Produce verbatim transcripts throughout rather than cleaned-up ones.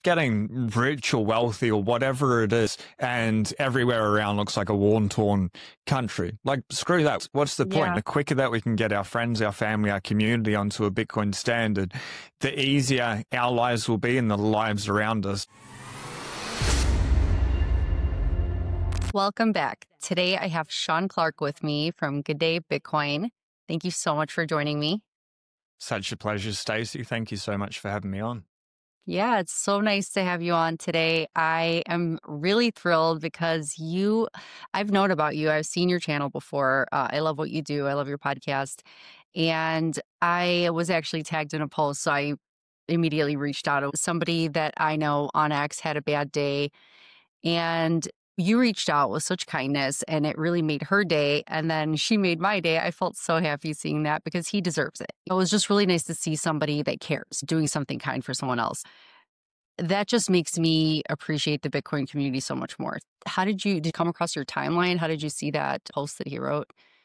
getting rich or wealthy or whatever it is, and everywhere around looks like a worn-torn country. Like, screw that. What's the point? Yeah. The quicker that we can get our friends, our family, our community onto a Bitcoin standard, the easier our lives will be and the lives around us. Welcome back. Today I have Sean Clark with me from Good Day Bitcoin. Thank you so much for joining me. Such a pleasure, Stacey. Thank you so much for having me on. Yeah, it's so nice to have you on today. I am really thrilled because you, I've known about you. I've seen your channel before. Uh, I love what you do. I love your podcast. And I was actually tagged in a post, so I immediately reached out. It was somebody that I know on X had a bad day, and you reached out with such kindness, and it really made her day. And then she made my day. I felt so happy seeing that because he deserves it. It was just really nice to see somebody that cares, doing something kind for someone else. That just makes me appreciate the Bitcoin community so much more. How did you, did you come across your timeline? How did you see that post that he wrote?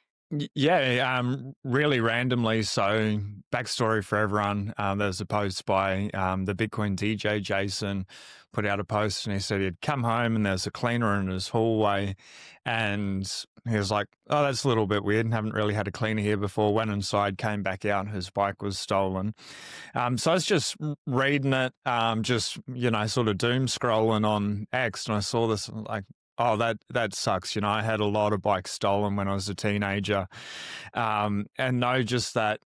Yeah, um, really randomly. So, backstory for everyone, um, there's a post by um, the Bitcoin D J, Jason, put out a post, and he said he'd come home and there's a cleaner in his hallway. And he was like, oh, that's a little bit weird. Haven't really had a cleaner here before. Went inside, came back out, and his bike was stolen. Um, so I was just reading it, um, just, you know, sort of doom scrolling on X, and I saw this, like, oh, that that sucks. You know, I had a lot of bikes stolen when I was a teenager. Um, and know just that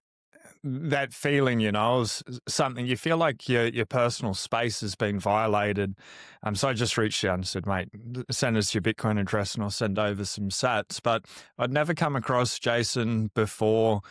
that feeling, you know, is something you feel like your your personal space has been violated. Um, so I just reached out and said, mate, send us your Bitcoin address and I'll send over some sats. But I'd never come across Jason before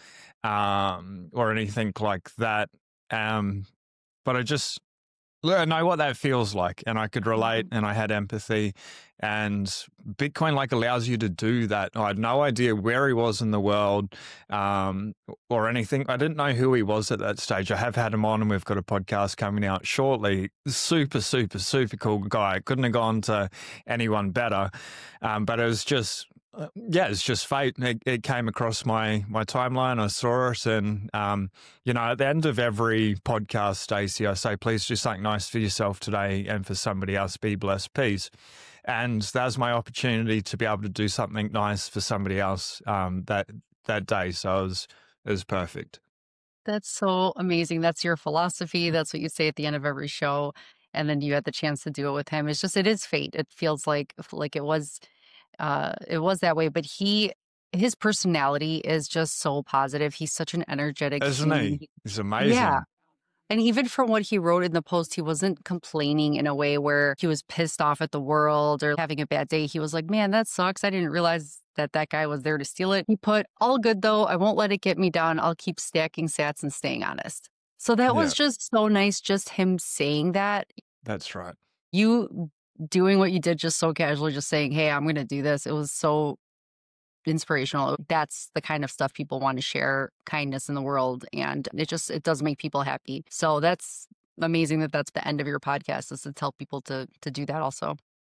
um, or anything like that. Um, but I just I know what that feels like, and I could relate, and I had empathy, and Bitcoin like allows you to do that. I had no idea where he was in the world um, or anything. I didn't know who he was at that stage. I have had him on, and we've got a podcast coming out shortly. Super, super, super cool guy. Couldn't have gone to anyone better, um, but it was just... Uh, yeah, it's just fate. It, it came across my my timeline. I saw it, and um, you know, at the end of every podcast, Stacey, I say, please do something nice for yourself today and for somebody else. Be blessed, peace. And that was my opportunity to be able to do something nice for somebody else um, that that day. So it was it was perfect. That's so amazing. That's your philosophy. That's what you say at the end of every show, and then you had the chance to do it with him. It's just, it is fate. It feels like like it was. Uh, it was that way, but he, his personality is just so positive. He's such an energetic, isn't he? He's amazing. Yeah. And even from what he wrote in the post, he wasn't complaining in a way where he was pissed off at the world or having a bad day. He was like, man, that sucks. I didn't realize that that guy was there to steal it. He put, all good though. I won't let it get me down. I'll keep stacking sats and staying honest. So that was Yeah. just so nice. Just him saying that. That's right. You doing what you did just so casually, just saying, hey, I'm going to do this. It was so inspirational. That's the kind of stuff people want to share, kindness in the world. And it just, it does make people happy. So that's amazing that that's the end of your podcast, is to tell people to to do that also.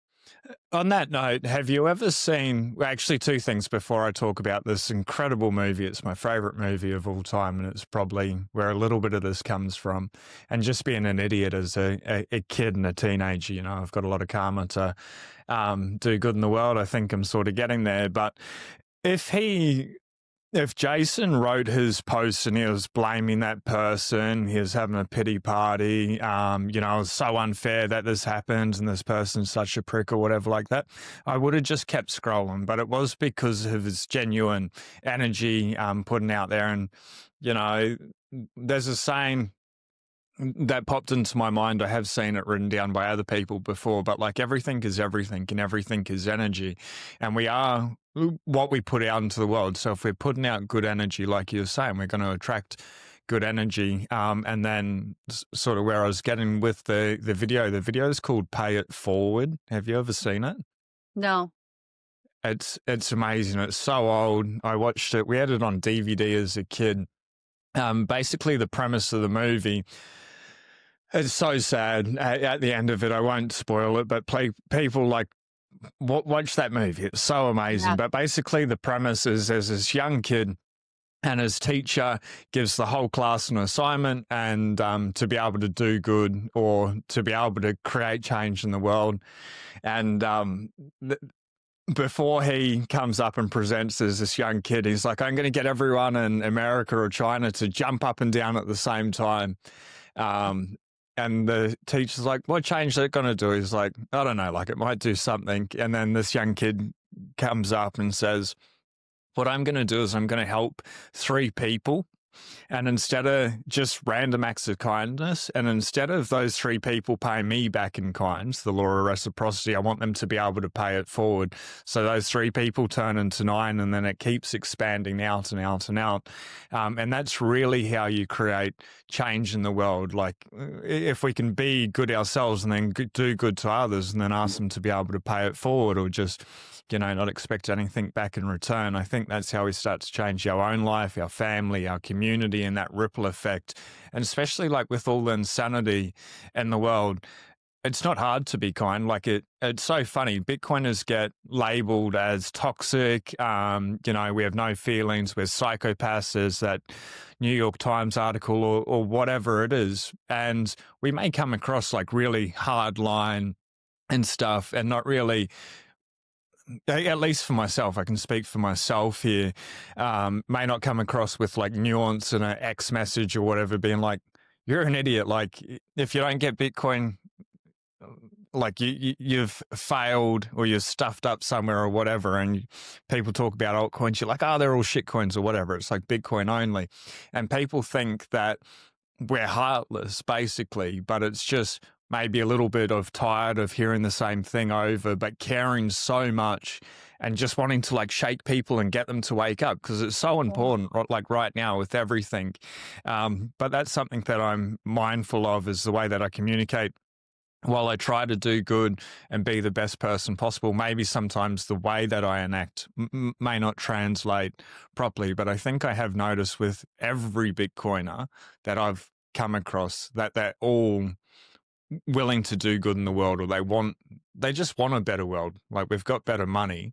On that note, have you ever seen, well, actually two things before I talk about this incredible movie. It's my favorite movie of all time, and it's probably where a little bit of this comes from. And just being an idiot as a, a, a kid and a teenager, you know, I've got a lot of karma to um, do good in the world. I think I'm sort of getting there. But if he... If Jason wrote his post and he was blaming that person, he was having a pity party, um, you know, it was so unfair that this happened and this person's such a prick or whatever like that, I would have just kept scrolling. But it was because of his genuine energy um, putting out there. And, you know, there's a saying that popped into my mind. I have seen it written down by other people before, but like everything is everything and everything is energy. And we are what we put out into the world. So if we're putting out good energy, like you were saying, we're going to attract good energy. Um, and then sort of where I was getting with the, the video, the video is called Pay It Forward. Have you ever seen it? No. It's, it's amazing. It's so old. I watched it. We had it on D V D as a kid. Um, basically the premise of the movie, it's so sad at, at the end of it. I won't spoil it, but play, people like watch that movie. It's so amazing. Yeah. But basically the premise is there's this young kid And his teacher gives the whole class an assignment, and um, to be able to do good or to be able to create change in the world. And um, th- before he comes up and presents as this young kid, he's like, I'm going to get everyone in America or China to jump up and down at the same time. Um, and the teacher's like, what change is it going to do? He's like, I don't know, like it might do something. And then this young kid comes up and says, what I'm going to do is I'm going to help three people. And instead of just random acts of kindness, and instead of those three people paying me back in kind, the law of reciprocity, I want them to be able to pay it forward. So those three people turn into nine, and then it keeps expanding out and out and out. Um, and that's really how you create change in the world. Like if we can be good ourselves and then do good to others and then ask them to be able to pay it forward, or just, you know, not expect anything back in return. I think that's how we start to change our own life, our family, our community, and that ripple effect. And especially like with all the insanity in the world, it's not hard to be kind. Like it, it's so funny. Bitcoiners get labeled as toxic. Um, you know, we have no feelings. We're psychopaths. There's that New York Times article or, or whatever it is. And we may come across like really hard line and stuff and not really, at least for myself, I can speak for myself here, um, may not come across with like nuance and an X message or whatever, being like, you're an idiot. Like if you don't get Bitcoin, like you, you, you've failed or you're stuffed up somewhere or whatever. And people talk about altcoins. You're like, oh, they're all shit coins or whatever. It's like Bitcoin only. And people think that we're heartless basically, but it's just maybe a little bit of tired of hearing the same thing over, but caring so much and just wanting to like shake people and get them to wake up because it's so important, like right now with everything. Um, but that's something that I'm mindful of, is the way that I communicate. While I try to do good and be the best person possible, maybe sometimes the way that I enact m- may not translate properly. But I think I have noticed with every Bitcoiner that I've come across that they're all willing to do good in the world, or they want, they just want a better world. Like we've got better money.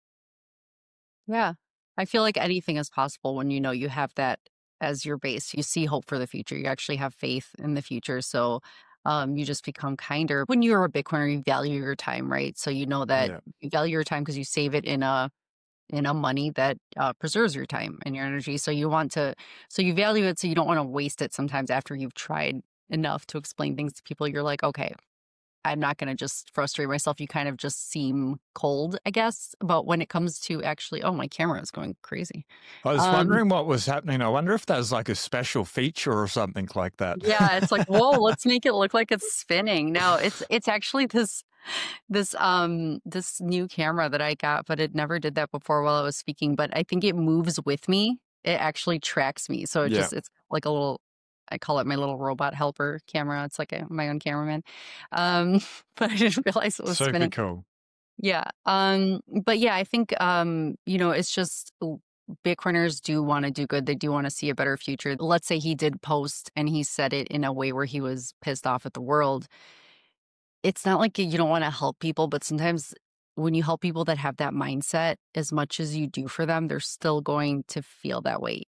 Yeah. I feel like anything is possible when you know you have that as your base. You see hope for the future. You actually have faith in the future. So um, you just become kinder. When you're a Bitcoiner, you value your time, right? So you know that Yeah. you value your time because you save it in a in a money that uh, preserves your time and your energy. So you want to, so you value it. So you don't want to waste it. Sometimes after you've tried enough to explain things to people, you're like, okay, I'm not going to just frustrate myself. You kind of just seem cold, I guess. But when it comes to actually, oh, my camera is going crazy. I was Um, wondering what was happening. I wonder if there's like a special feature or something like that. yeah, it's like, whoa, let's make it look like it's spinning. No, it's it's actually this this um this new camera that I got, but it never did that before while I was speaking. But I think it moves with me. It actually tracks me. So it Yeah. just it's like a little, I call it my little robot helper camera. It's like a, my own cameraman. Um, but I didn't realize it was Super spinning. cool. Yeah. Um, but yeah, I think, um, you know, it's just Bitcoiners do want to do good. They do want to see a better future. Let's say he did post and he said it in a way where he was pissed off at the world. It's not like you don't want to help people, but sometimes when you help people that have that mindset, as much as you do for them, they're still going to feel that way.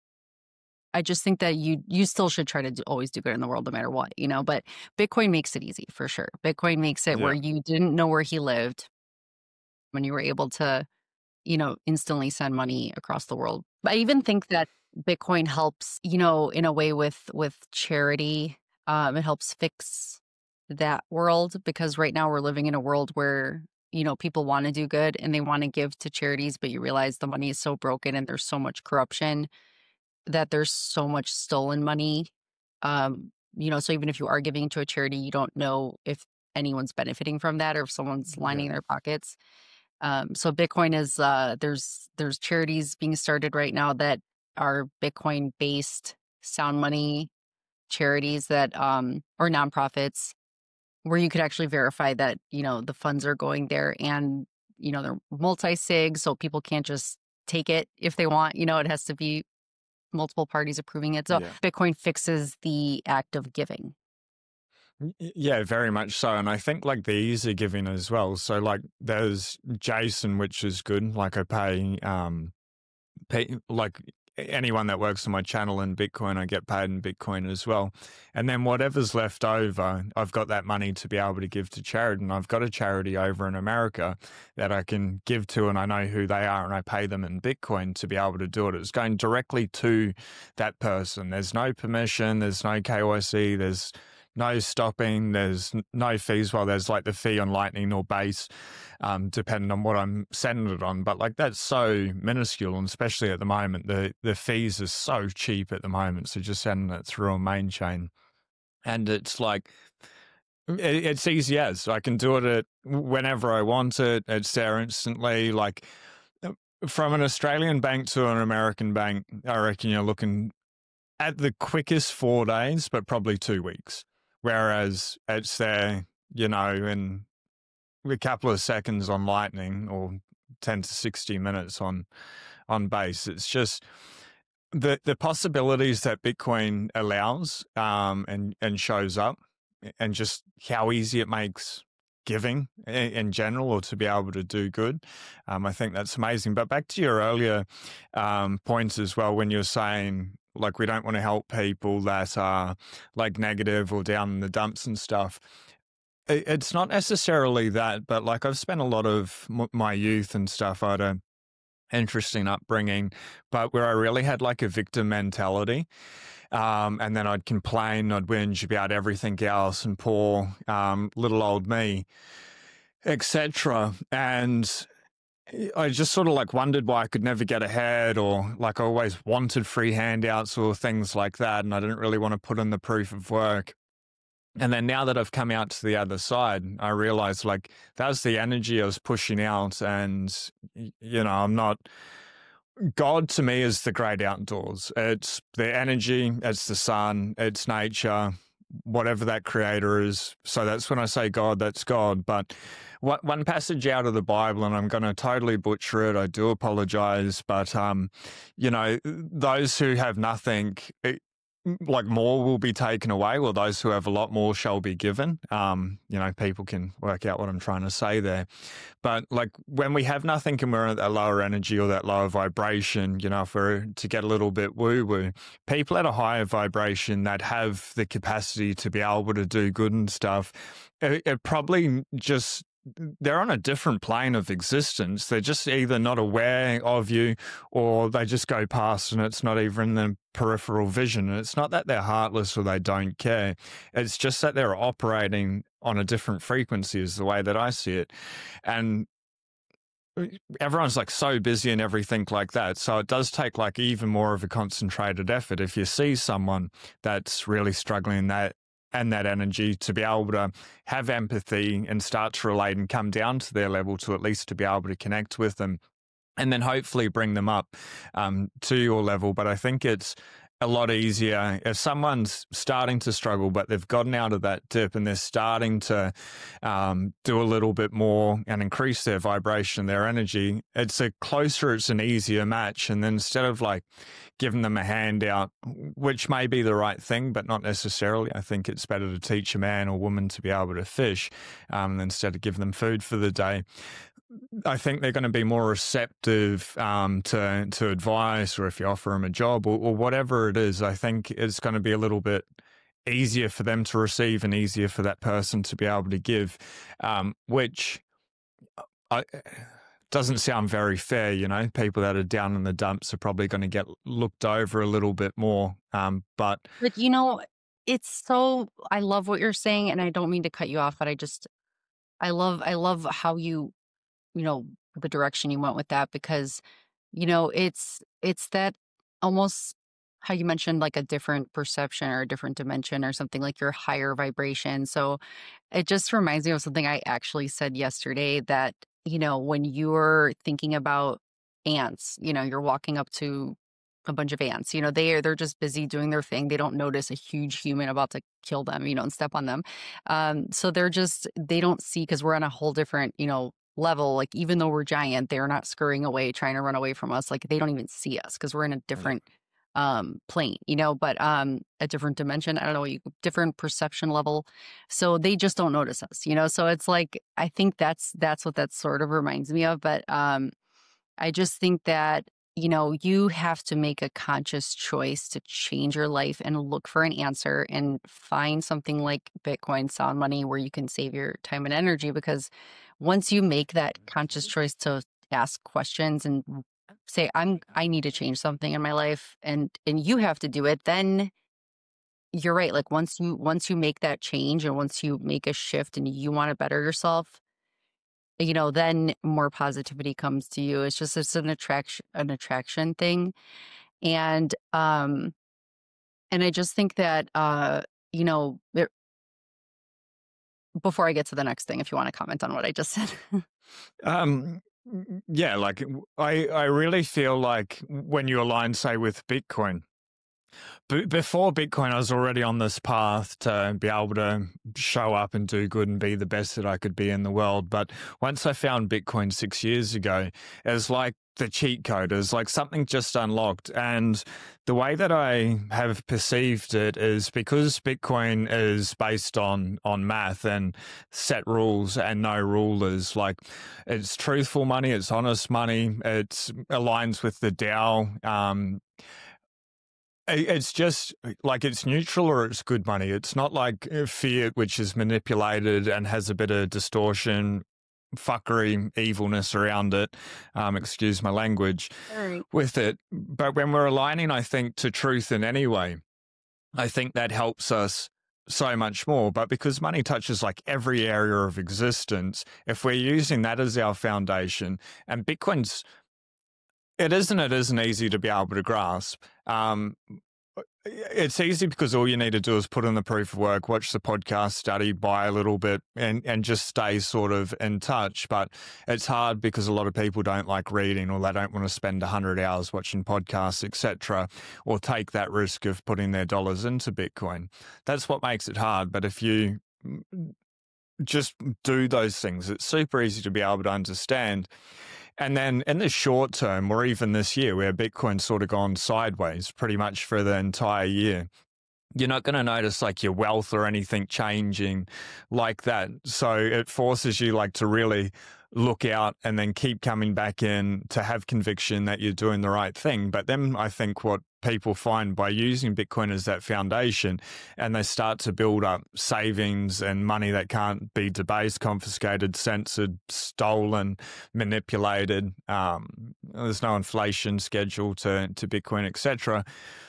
I just think that you you still should try to do, always do good in the world no matter what, you know, but Bitcoin makes it easy for sure. Bitcoin makes it Yeah. where you didn't know where he lived when you were able to, you know, instantly send money across the world. I even think that Bitcoin helps, you know, in a way with with charity. Um, it helps fix that world because right now we're living in a world where, you know, people want to do good and they want to give to charities, but you realize the money is so broken and there's so much corruption that there's so much stolen money. Um, you know, so even if you are giving to a charity, you don't know if anyone's benefiting from that or if someone's lining Yeah. their pockets. Um, so Bitcoin is uh, there's there's charities being started right now that are Bitcoin based sound money charities that um, or nonprofits where you could actually verify that, you know, the funds are going there and, you know, they're multi-sig, so people can't just take it if they want. You know, it has to be multiple parties approving it. So Yeah. Bitcoin fixes the act of giving. Y- Yeah, very much so. And I think like the easy giving as well. So like there's Jason, which is good. Like I pay, um, pay like anyone that works on my channel in Bitcoin, I get paid in Bitcoin as well. And then whatever's left over, I've got that money to be able to give to charity. And I've got a charity over in America that I can give to, and I know who they are, and I pay them in Bitcoin to be able to do it. It's going directly to that person. There's no permission, there's no K Y C, there's no stopping, there's no fees. Well, there's like the fee on Lightning or Base, um, depending on what I'm sending it on. But like that's so minuscule, and especially at the moment, the, the fees are so cheap at the moment. So just sending it through a main chain. And it's like, it, it's easy as. I can do it at whenever I want it. It's there instantly. Like from an Australian bank to an American bank, I reckon you're looking at the quickest four days, but probably two weeks. Whereas it's there, you know, in a couple of seconds on Lightning or ten to sixty minutes on on Base. It's just the the possibilities that Bitcoin allows um, and, and shows up, and just how easy it makes giving in general, or to be able to do good. Um, I think that's amazing. But back to your earlier um, points as well, when you're saying, like, we don't want to help people that are like negative or down in the dumps and stuff. It's not necessarily that, but like I've spent a lot of my youth and stuff. I had an interesting upbringing, but where I really had like a victim mentality. Um, and then I'd complain, I'd whinge about everything else, and poor um, little old me, et cetera. And I just sort of like wondered why I could never get ahead, or like I always wanted free handouts or things like that. And I didn't really want to put in the proof of work. And then now that I've come out to the other side, I realized like that was the energy I was pushing out. And, you know, I'm not, God to me is the great outdoors. It's the energy, it's the sun, it's nature, whatever that creator is. So that's when I say God, that's God. But one passage out of the Bible, and I'm going to totally butcher it, I do apologize, but, um, you know, those who have nothing, like more will be taken away, or those who have a lot more shall be given. Um, you know, people can work out what I'm trying to say there. But like when we have nothing and we're at that lower energy or that lower vibration, you know, if we're to get a little bit woo-woo, people at a higher vibration that have the capacity to be able to do good and stuff, it, it probably just, they're on a different plane of existence. They're just either not aware of you, or they just go past and it's not even in the peripheral vision. And it's not that they're heartless or they don't care. It's just that they're operating on a different frequency, is the way that I see it. And everyone's like so busy and everything like that. So it does take like even more of a concentrated effort. If you see someone that's really struggling that and that energy, to be able to have empathy and start to relate and come down to their level, to at least to be able to connect with them, and then hopefully bring them up um, to your level. But I think it's a lot easier if someone's starting to struggle, but they've gotten out of that dip and they're starting to um, do a little bit more and increase their vibration, their energy. It's a closer, it's an easier match. And then instead of like giving them a handout, which may be the right thing, but not necessarily, I think it's better to teach a man or woman to be able to fish um, instead of giving them food for the day. I think they're going to be more receptive um, to to advice, or if you offer them a job or, or whatever it is. I think it's going to be a little bit easier for them to receive and easier for that person to be able to give, um, which I, doesn't sound very fair. You know, people that are down in the dumps are probably going to get looked over a little bit more. Um, but But you know, it's so, I love what you're saying, and I don't mean to cut you off, but I just, I love, I love how you, you know, the direction you went with that, because, you know, it's, it's that almost how you mentioned like a different perception or a different dimension or something, like your higher vibration. So it just reminds me of something I actually said yesterday, that, you know, when you're thinking about ants, you know, you're walking up to a bunch of ants, you know, they are, they're just busy doing their thing. They don't notice a huge human about to kill them, you know, and step on them. Um, so they're just, they don't see, because we're on a whole different, you know, level. Like even though we're giant, they're not scurrying away, trying to run away from us. Like they don't even see us because we're in a different um plane, you know, but um a different dimension. I don't know, you different perception level. So they just don't notice us, you know. So it's like, I think that's that's what that sort of reminds me of. But um I just think that you know, you have to make a conscious choice to change your life and look for an answer and find something like Bitcoin, sound money, where you can save your time and energy. Because once you make that conscious choice to ask questions and say, I'm, I need to change something in my life, and, and you have to do it, then you're right. Like once you, once you make that change and once you make a shift and you want to better yourself, you know, then more positivity comes to you. It's just, it's an attraction, an attraction thing. And, um, and I just think that, uh, you know, there, before I get to the next thing, if you want to comment on what I just said. Um, yeah, like I, I really feel like when you align, say, with Bitcoin, B- before Bitcoin, I was already on this path to be able to show up and do good and be the best that I could be in the world. But once I found Bitcoin six years ago, it was like the cheat code. It was like something just unlocked. And the way that I have perceived it is because Bitcoin is based on, on math and set rules and no rulers. Like it's truthful money, it's honest money, it aligns with the DAO. Um, It's just like it's neutral or it's good money. It's not like fiat, which is manipulated and has a bit of distortion, fuckery, evilness around it. Um, excuse my language Right. with it. But when we're aligning, I think, to truth in any way, I think that helps us so much more. But because money touches like every area of existence, if we're using that as our foundation, and Bitcoin's It isn't, it isn't easy to be able to grasp. Um, it's easy because all you need to do is put in the proof of work, watch the podcast, study, buy a little bit, and, and just stay sort of in touch. But it's hard because a lot of people don't like reading, or they don't want to spend one hundred hours watching podcasts, et cetera, or take that risk of putting their dollars into Bitcoin. That's what makes it hard. But if you just do those things, it's super easy to be able to understand. And then in the short term, or even this year, where Bitcoin's sort of gone sideways pretty much for the entire year, you're not going to notice like your wealth or anything changing like that. So it forces you like to really look out and then keep coming back in to have conviction that you're doing the right thing. But then I think what people find by using Bitcoin as that foundation, and they start to build up savings and money that can't be debased, confiscated, censored, stolen, manipulated. Um, there's no inflation schedule to, to Bitcoin, et cetera.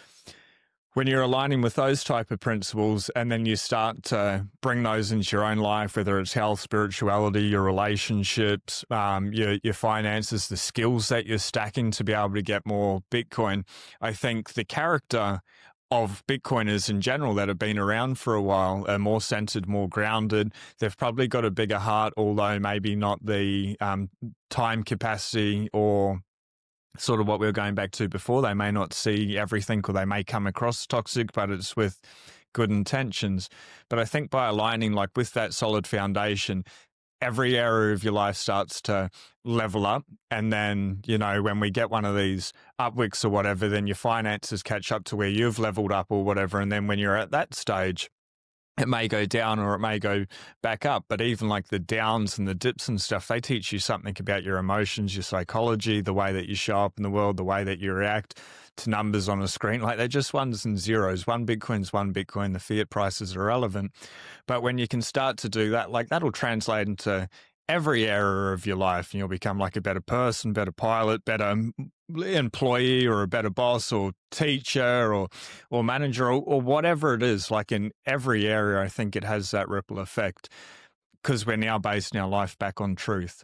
When you're aligning with those type of principles, and then you start to bring those into your own life, whether it's health, spirituality, your relationships, um, your, your finances, the skills that you're stacking to be able to get more Bitcoin, I think the character of Bitcoiners in general that have been around for a while are more centered, more grounded. They've probably got a bigger heart, although maybe not the um, time capacity or sort of what we were going back to before. They may not see everything, or they may come across toxic, but it's with good intentions. But I think by aligning like with that solid foundation, every area of your life starts to level up. And then, you know, when we get one of these upwicks or whatever, then your finances catch up to where you've leveled up or whatever. And then when you're at that stage, it may go down or it may go back up. But even like the downs and the dips and stuff, they teach you something about your emotions, your psychology, the way that you show up in the world, the way that you react to numbers on a screen. Like they're just ones and zeros. One Bitcoin's one Bitcoin. The fiat prices are irrelevant. But when you can start to do that, like that'll translate into every area of your life, and you'll become like a better person, better pilot, better employee, or a better boss or teacher or or manager, or, or whatever it is. Like in every area, I think it has that ripple effect because we're now basing our life back on truth.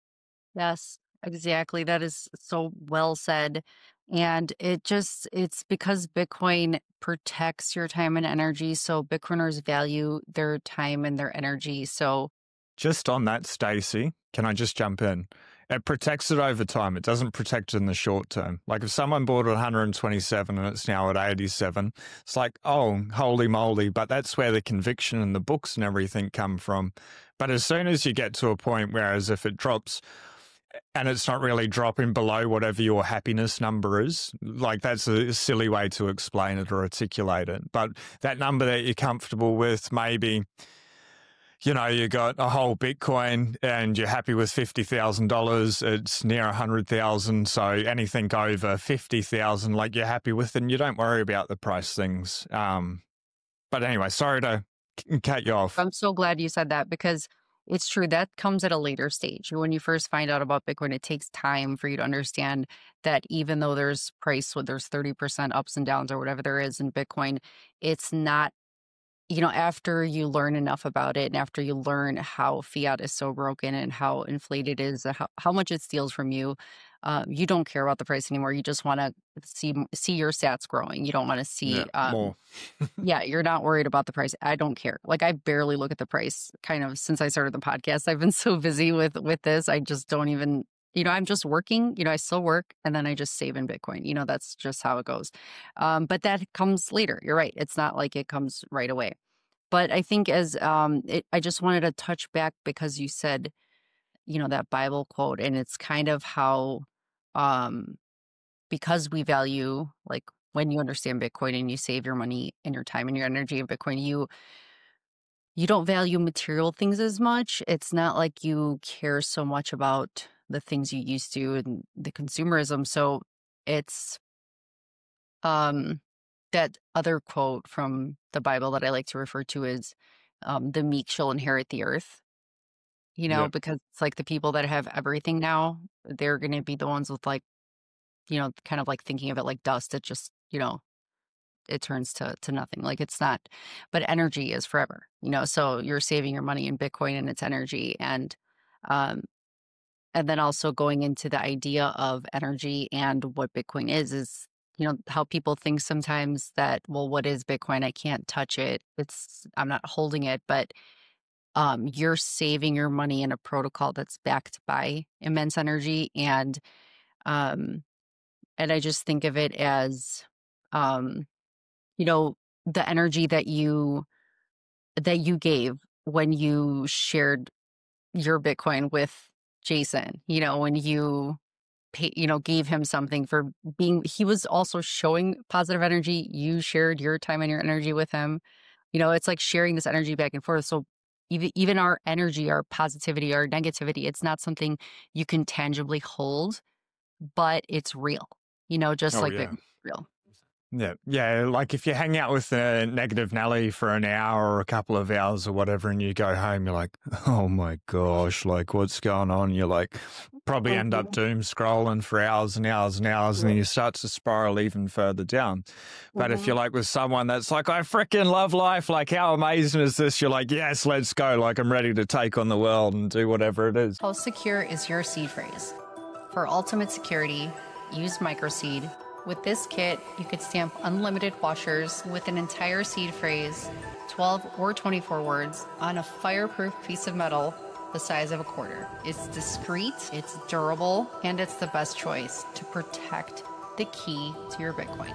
Yes, exactly. That is so well said. And it just, it's because Bitcoin protects your time and energy. So Bitcoiners value their time and their energy. So Just on that, Stacey, can I just jump in? It protects it over time. It doesn't protect it in the short term. Like if someone bought it at one hundred twenty-seven and it's now at eighty-seven, it's like, oh, holy moly. But that's where the conviction and the books and everything come from. But as soon as you get to a point where as if it drops and it's not really dropping below whatever your happiness number is, like that's a silly way to explain it or articulate it. But that number that you're comfortable with, maybe you know, you got a whole Bitcoin and you're happy with fifty thousand dollars. It's near one hundred thousand. So anything over fifty thousand, like you're happy with, and you don't worry about the price things. Um, but anyway, sorry to c- cut you off. I'm so glad you said that because it's true. That comes at a later stage. When you first find out about Bitcoin, it takes time for you to understand that even though there's price, when there's thirty percent ups and downs or whatever there is in Bitcoin, it's not, you know, after you learn enough about it and after you learn how fiat is so broken and how inflated it is, how, how much it steals from you, um, you don't care about the price anymore. You just want to see see your stats growing. You don't want to see, Yeah, um, more. yeah, you're not worried about the price. I don't care. Like I barely look at the price kind of since I started the podcast. I've been so busy with with this. I just don't even, you know, I'm just working, you know, I still work and then I just save in Bitcoin. You know, that's just how it goes. Um, but that comes later. You're right. It's not like it comes right away. But I think as um it, I just wanted to touch back because you said, you know, that Bible quote, and it's kind of how um because we value, like when you understand Bitcoin and you save your money and your time and your energy in Bitcoin, you you don't value material things as much. It's not like you care so much about the things you used to and the consumerism. So it's um that other quote from the Bible that I like to refer to is um the meek shall inherit the earth, you know, Yeah. because it's like the people that have everything now, they're gonna be the ones with like, you know, kind of like thinking of it like dust. It just, you know, it turns to to nothing. Like it's not, but energy is forever, you know. So you're saving your money in Bitcoin and its energy, and um, and then also going into the idea of energy and what Bitcoin is is you know how people think sometimes that, well, what is Bitcoin? I can't touch it. It's I'm not holding it, but um, you're saving your money in a protocol that's backed by immense energy, and um, and I just think of it as um you know, the energy that you that you gave when you shared your Bitcoin with Jason, you know, when you pay, you know, gave him something for being, he was also showing positive energy. You shared your time and your energy with him. You know, it's like sharing this energy back and forth. So even even our energy, our positivity, our negativity, it's not something you can tangibly hold, but it's real, you know, just Oh, like yeah. Bitcoin is real. Yeah, yeah. Like if you hang out with a negative Nelly for an hour or a couple of hours or whatever, and you go home, you're like, oh my gosh, like what's going on? You're like, probably end up doom scrolling for hours and hours and hours, and then you start to spiral even further down. But if you're like with someone that's like, I freaking love life, like how amazing is this? You're like, yes, let's go. Like I'm ready to take on the world and do whatever it is. How secure is your seed phrase? For ultimate security, use microseed. With this kit, you could stamp unlimited washers with an entire seed phrase, twelve or twenty-four words, on a fireproof piece of metal the size of a quarter. It's discreet, it's durable, and it's the best choice to protect the key to your Bitcoin.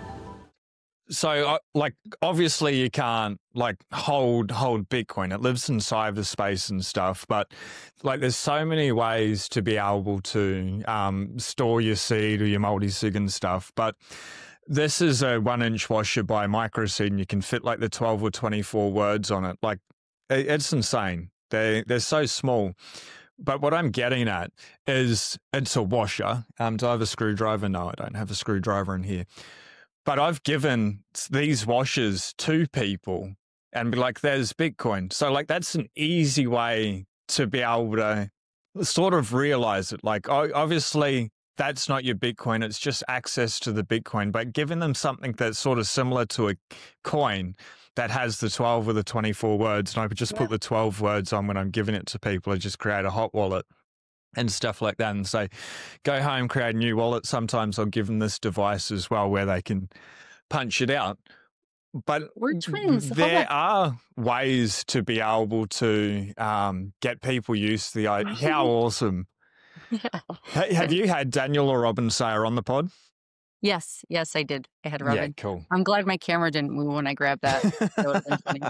So, uh, like, obviously, you can't like hold hold Bitcoin. It lives in cyberspace and stuff. But like, there's so many ways to be able to um, store your seed or your multi-sig and stuff. But this is a one-inch washer by Microseed, and you can fit like the twelve or twenty-four words on it. Like, it, it's insane. They they're so small. But what I'm getting at is it's a washer. Um, do I have a screwdriver? No, I don't have a screwdriver in here. But I've given these washers to people and be like, there's Bitcoin. So like, that's an easy way to be able to sort of realize it. Like, obviously that's not your Bitcoin. It's just access to the Bitcoin, but giving them something that's sort of similar to a coin that has the twelve or the twenty-four words. And I could just yeah. put the twelve words on when I'm giving it to people. I just create a hot wallet and stuff like that, and say, go home, create a new wallet. Sometimes I'll give them this device as well where they can punch it out. But we're twins. There are ways to be able to um, get people used to the idea. How awesome. Yeah. Have you had Daniel or Robin Sayer on the pod? Yes, yes, I did. I had Robin. Yeah, cool. I'm glad my camera didn't move when I grabbed that. That would have been funny.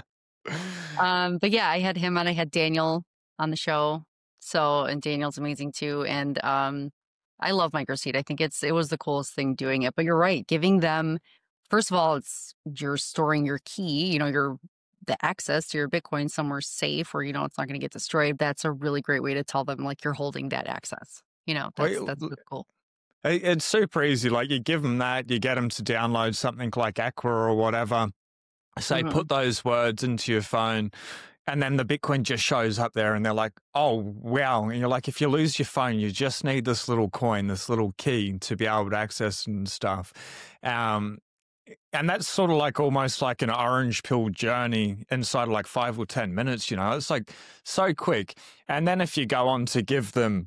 Um, but yeah, I had him on. I had Daniel on the show. So, and Daniel's amazing too. And um, I love Microseed. I think it's it was the coolest thing doing it. But you're right, giving them, first of all, it's you're storing your key. You know, you're the access to your Bitcoin somewhere safe where you know it's not going to get destroyed, that's a really great way to tell them like you're holding that access. You know, that's Well, that's really cool. it- it's super easy. Like you give them that, you get them to download something like Aqua or whatever. Say, Mhm. put those words into your phone, and then the Bitcoin just shows up there, and they're like, oh, wow. And you're like, if you lose your phone, you just need this little coin, this little key to be able to access and stuff. Um, and that's sort of like almost like an orange pill journey inside of like five or ten minutes, you know, it's like so quick. And then if you go on to give them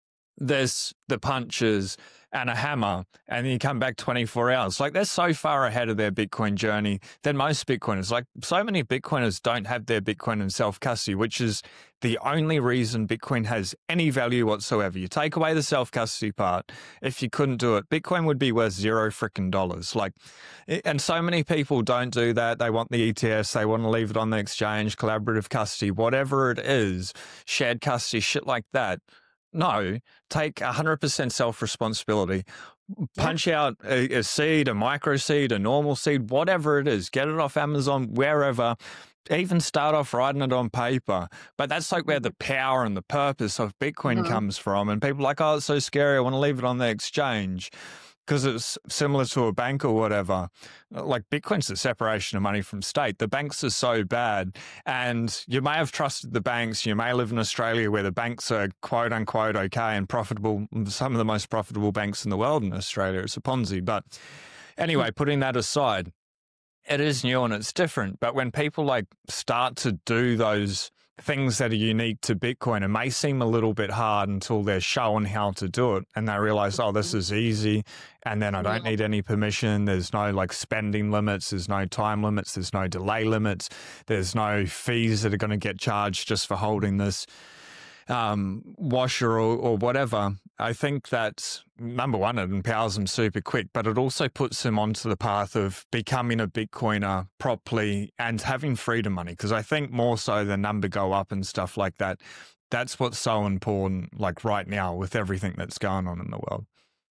this, the punches and a hammer, and then you come back twenty-four hours. Like they're so far ahead of their Bitcoin journey than most Bitcoiners. Like so many Bitcoiners don't have their Bitcoin in self-custody, which is the only reason Bitcoin has any value whatsoever. You take away the self-custody part, if you couldn't do it, Bitcoin would be worth zero freaking dollars. Like, and so many people don't do that. They want the E T S, they want to leave it on the exchange, collaborative custody, whatever it is, shared custody, shit like that. No, take one hundred percent self-responsibility. Punch yeah. out a, a seed, a micro seed, a normal seed, whatever it is. Get it off Amazon, wherever. Even start off writing it on paper. But that's like where the power and the purpose of Bitcoin mm-hmm. comes from. And people are like, oh, it's so scary. I want to leave it on the exchange. Because it's similar to a bank or whatever. Like Bitcoin's the separation of money from state. The banks are so bad. And you may have trusted the banks. You may live in Australia where the banks are quote unquote okay and profitable. Some of the most profitable banks in the world in Australia. It's a Ponzi. But anyway, putting that aside, it is new and it's different. But when people like start to do those things that are unique to Bitcoin, it may seem a little bit hard until they're shown how to do it and they realize, oh, this is easy. And then I don't need any permission. There's no like spending limits. There's no time limits. There's no delay limits. There's no fees that are going to get charged just for holding this um, washer or, or whatever. I think that, number one, it empowers them super quick, but it also puts them onto the path of becoming a Bitcoiner properly and having freedom money. Because I think more so the number go up and stuff like that. That's what's so important, like right now with everything that's going on in the world.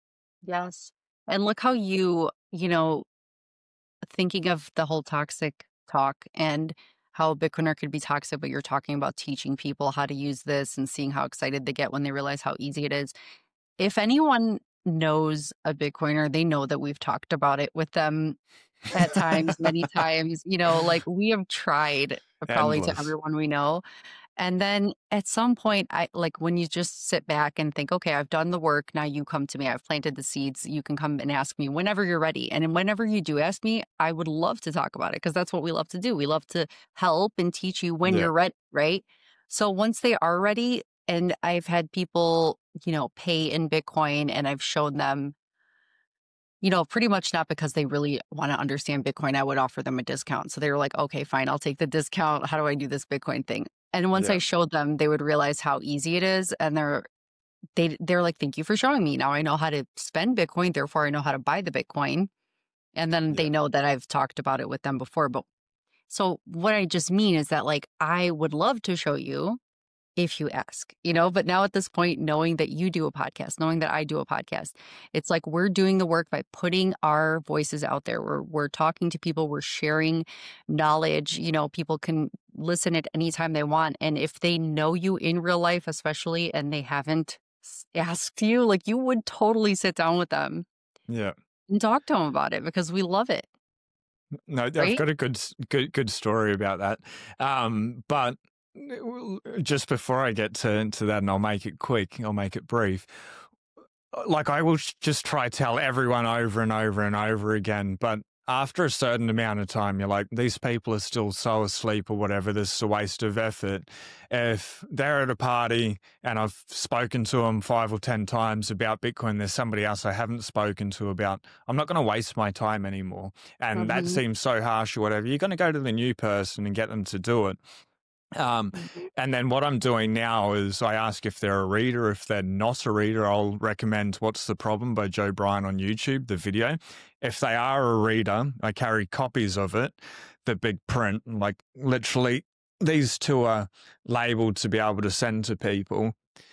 Yes. And look how you, you know, thinking of the whole toxic talk and how a Bitcoiner could be toxic, but you're talking about teaching people how to use this and seeing how excited they get when they realize how easy it is. If anyone knows a Bitcoiner, they know that we've talked about it with them at times, many times. You know, like we have tried probably Endless. To everyone we know. And then at some point, I like when you just sit back and think, okay, I've done the work. Now you come to me. I've planted the seeds. You can come and ask me whenever you're ready. And whenever you do ask me, I would love to talk about it because that's what we love to do. We love to help and teach you when yeah. you're ready, right? So once they are ready, and I've had people, you know, pay in Bitcoin and I've shown them, you know, pretty much not because they really want to understand Bitcoin. I would offer them a discount. So they were like, okay, fine, I'll take the discount. How do I do this Bitcoin thing? And once yeah. I showed them, they would realize how easy it is. And they're, they, they're like, thank you for showing me. Now I know how to spend Bitcoin. Therefore, I know how to buy the Bitcoin. And then yeah. they know that I've talked about it with them before. But so what I just mean is that like, I would love to show you if you ask, you know, but now at this point, knowing that you do a podcast, knowing that I do a podcast, it's like we're doing the work by putting our voices out there. We're, we're talking to people, we're sharing knowledge, you know, people can listen at any time they want. And if they know you in real life, especially, and they haven't asked you, like you would totally sit down with them. Yeah. And talk to them about it because we love it. No, right? I've got a good, good, good story about that. Um, but just before I get to, to that, and I'll make it quick, I'll make it brief. Like I will just try to tell everyone over and over and over again, but after a certain amount of time, you're like, these people are still so asleep or whatever. This is a waste of effort. If they're at a party and I've spoken to them five or ten times about Bitcoin, there's somebody else I haven't spoken to about, I'm not going to waste my time anymore. And mm-hmm. that seems so harsh or whatever. You're going to go to the new person and get them to do it. Um, mm-hmm. And then what I'm doing now is I ask if they're a reader. If they're not a reader, I'll recommend What's the Problem by Joe Bryan on YouTube, the video. If they are a reader, I carry copies of it, the big print, like literally these two are labeled to be able to send to people.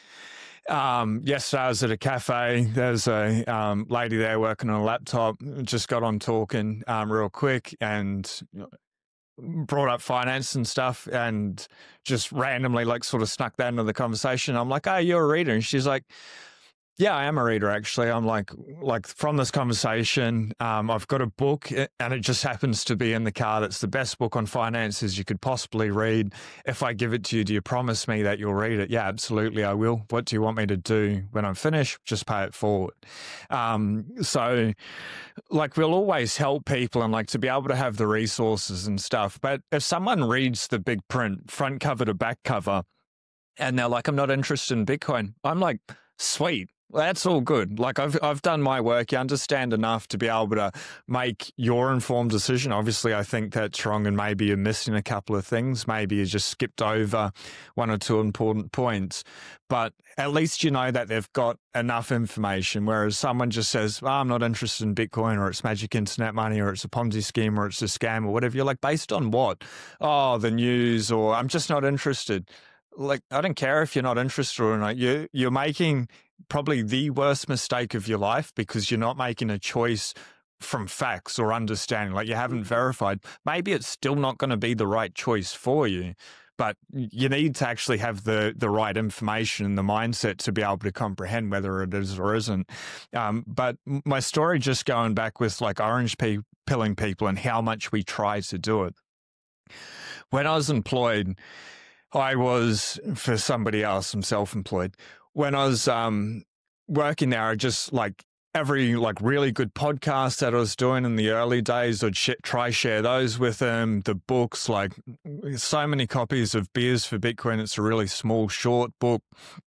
Um, yesterday I was at a cafe. There's a um, lady there working on a laptop, just got on talking um, real quick and brought up finance and stuff and just randomly like sort of snuck that into the conversation. I'm like, oh, you're a reader. And she's like, yeah, I am a reader, actually. I'm like, like from this conversation, um, I've got a book and it just happens to be in the car. That's the best book on finances you could possibly read. If I give it to you, do you promise me that you'll read it? Yeah, absolutely, I will. What do you want me to do when I'm finished? Just pay it forward. Um, so like we'll always help people and like to be able to have the resources and stuff. But if someone reads the big print, front cover to back cover, and they're like, I'm not interested in Bitcoin, I'm like, sweet. That's all good. Like I've I've done my work. You understand enough to be able to make your informed decision. Obviously, I think that's wrong, and maybe you're missing a couple of things. Maybe you just skipped over one or two important points. But at least you know that they've got enough information. Whereas someone just says, oh, I'm not interested in Bitcoin, or it's magic internet money, or it's a Ponzi scheme, or it's a scam, or whatever. You're like, based on what? Oh, the news, or I'm just not interested. Like, I don't care if you're not interested or not. You, you're making probably the worst mistake of your life because you're not making a choice from facts or understanding. Like, you haven't verified. Maybe it's still not going to be the right choice for you, but you need to actually have the, the right information and the mindset to be able to comprehend whether it is or isn't. Um, but my story, just going back with like orange pe- pilling people and how much we try to do it. When I was employed, I was, for somebody else, I'm self-employed. When I was um, working there, I just like every like really good podcast that I was doing in the early days, I'd sh- try share those with them. The books, like so many copies of Beers for Bitcoin. It's a really small, short book.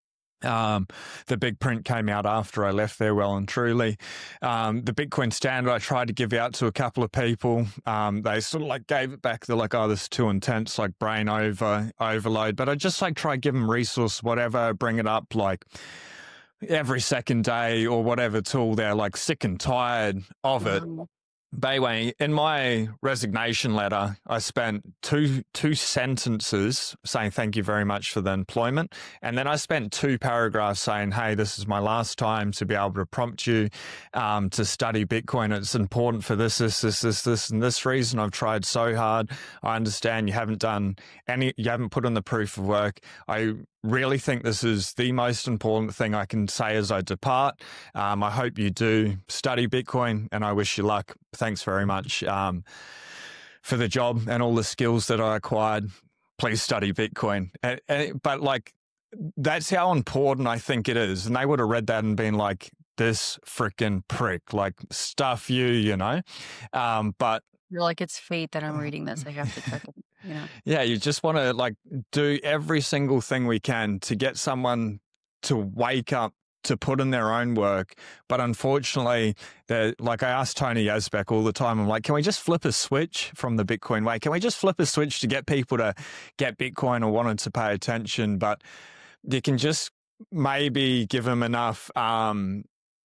Um, the big print came out after I left there, well and truly. Um, the Bitcoin Standard I tried to give out to a couple of people. Um, they sort of like gave it back. They're like, oh, this is too intense, like brain over overload. But I just like try to give them resource, whatever, bring it up like every second day or whatever tool. They're like sick and tired of it. Bayway, in my resignation letter, I spent two two sentences saying thank you very much for the employment. And then I spent two paragraphs saying, hey, this is my last time to be able to prompt you um, to study Bitcoin. It's important for this, this, this, this, this, and this reason. I've tried so hard. I understand you haven't done any, you haven't put in the proof of work. I really think this is the most important thing I can say as I depart. Um, I hope you do study Bitcoin, and I wish you luck. Thanks very much um, for the job and all the skills that I acquired. Please study Bitcoin. And, and, but like, that's how important I think it is. And they would have read that and been like, this freaking prick, like stuff you, you know. Um, but You're like, it's fate that I'm reading this. I have to check it. You know? Yeah, you just want to like do every single thing we can to get someone to wake up, to put in their own work. But unfortunately, like I ask Tony Yazbek all the time, I'm like, can we just flip a switch from the Bitcoin way? Can we just flip a switch to get people to get Bitcoin or wanted to pay attention? But you can just maybe give them enough um,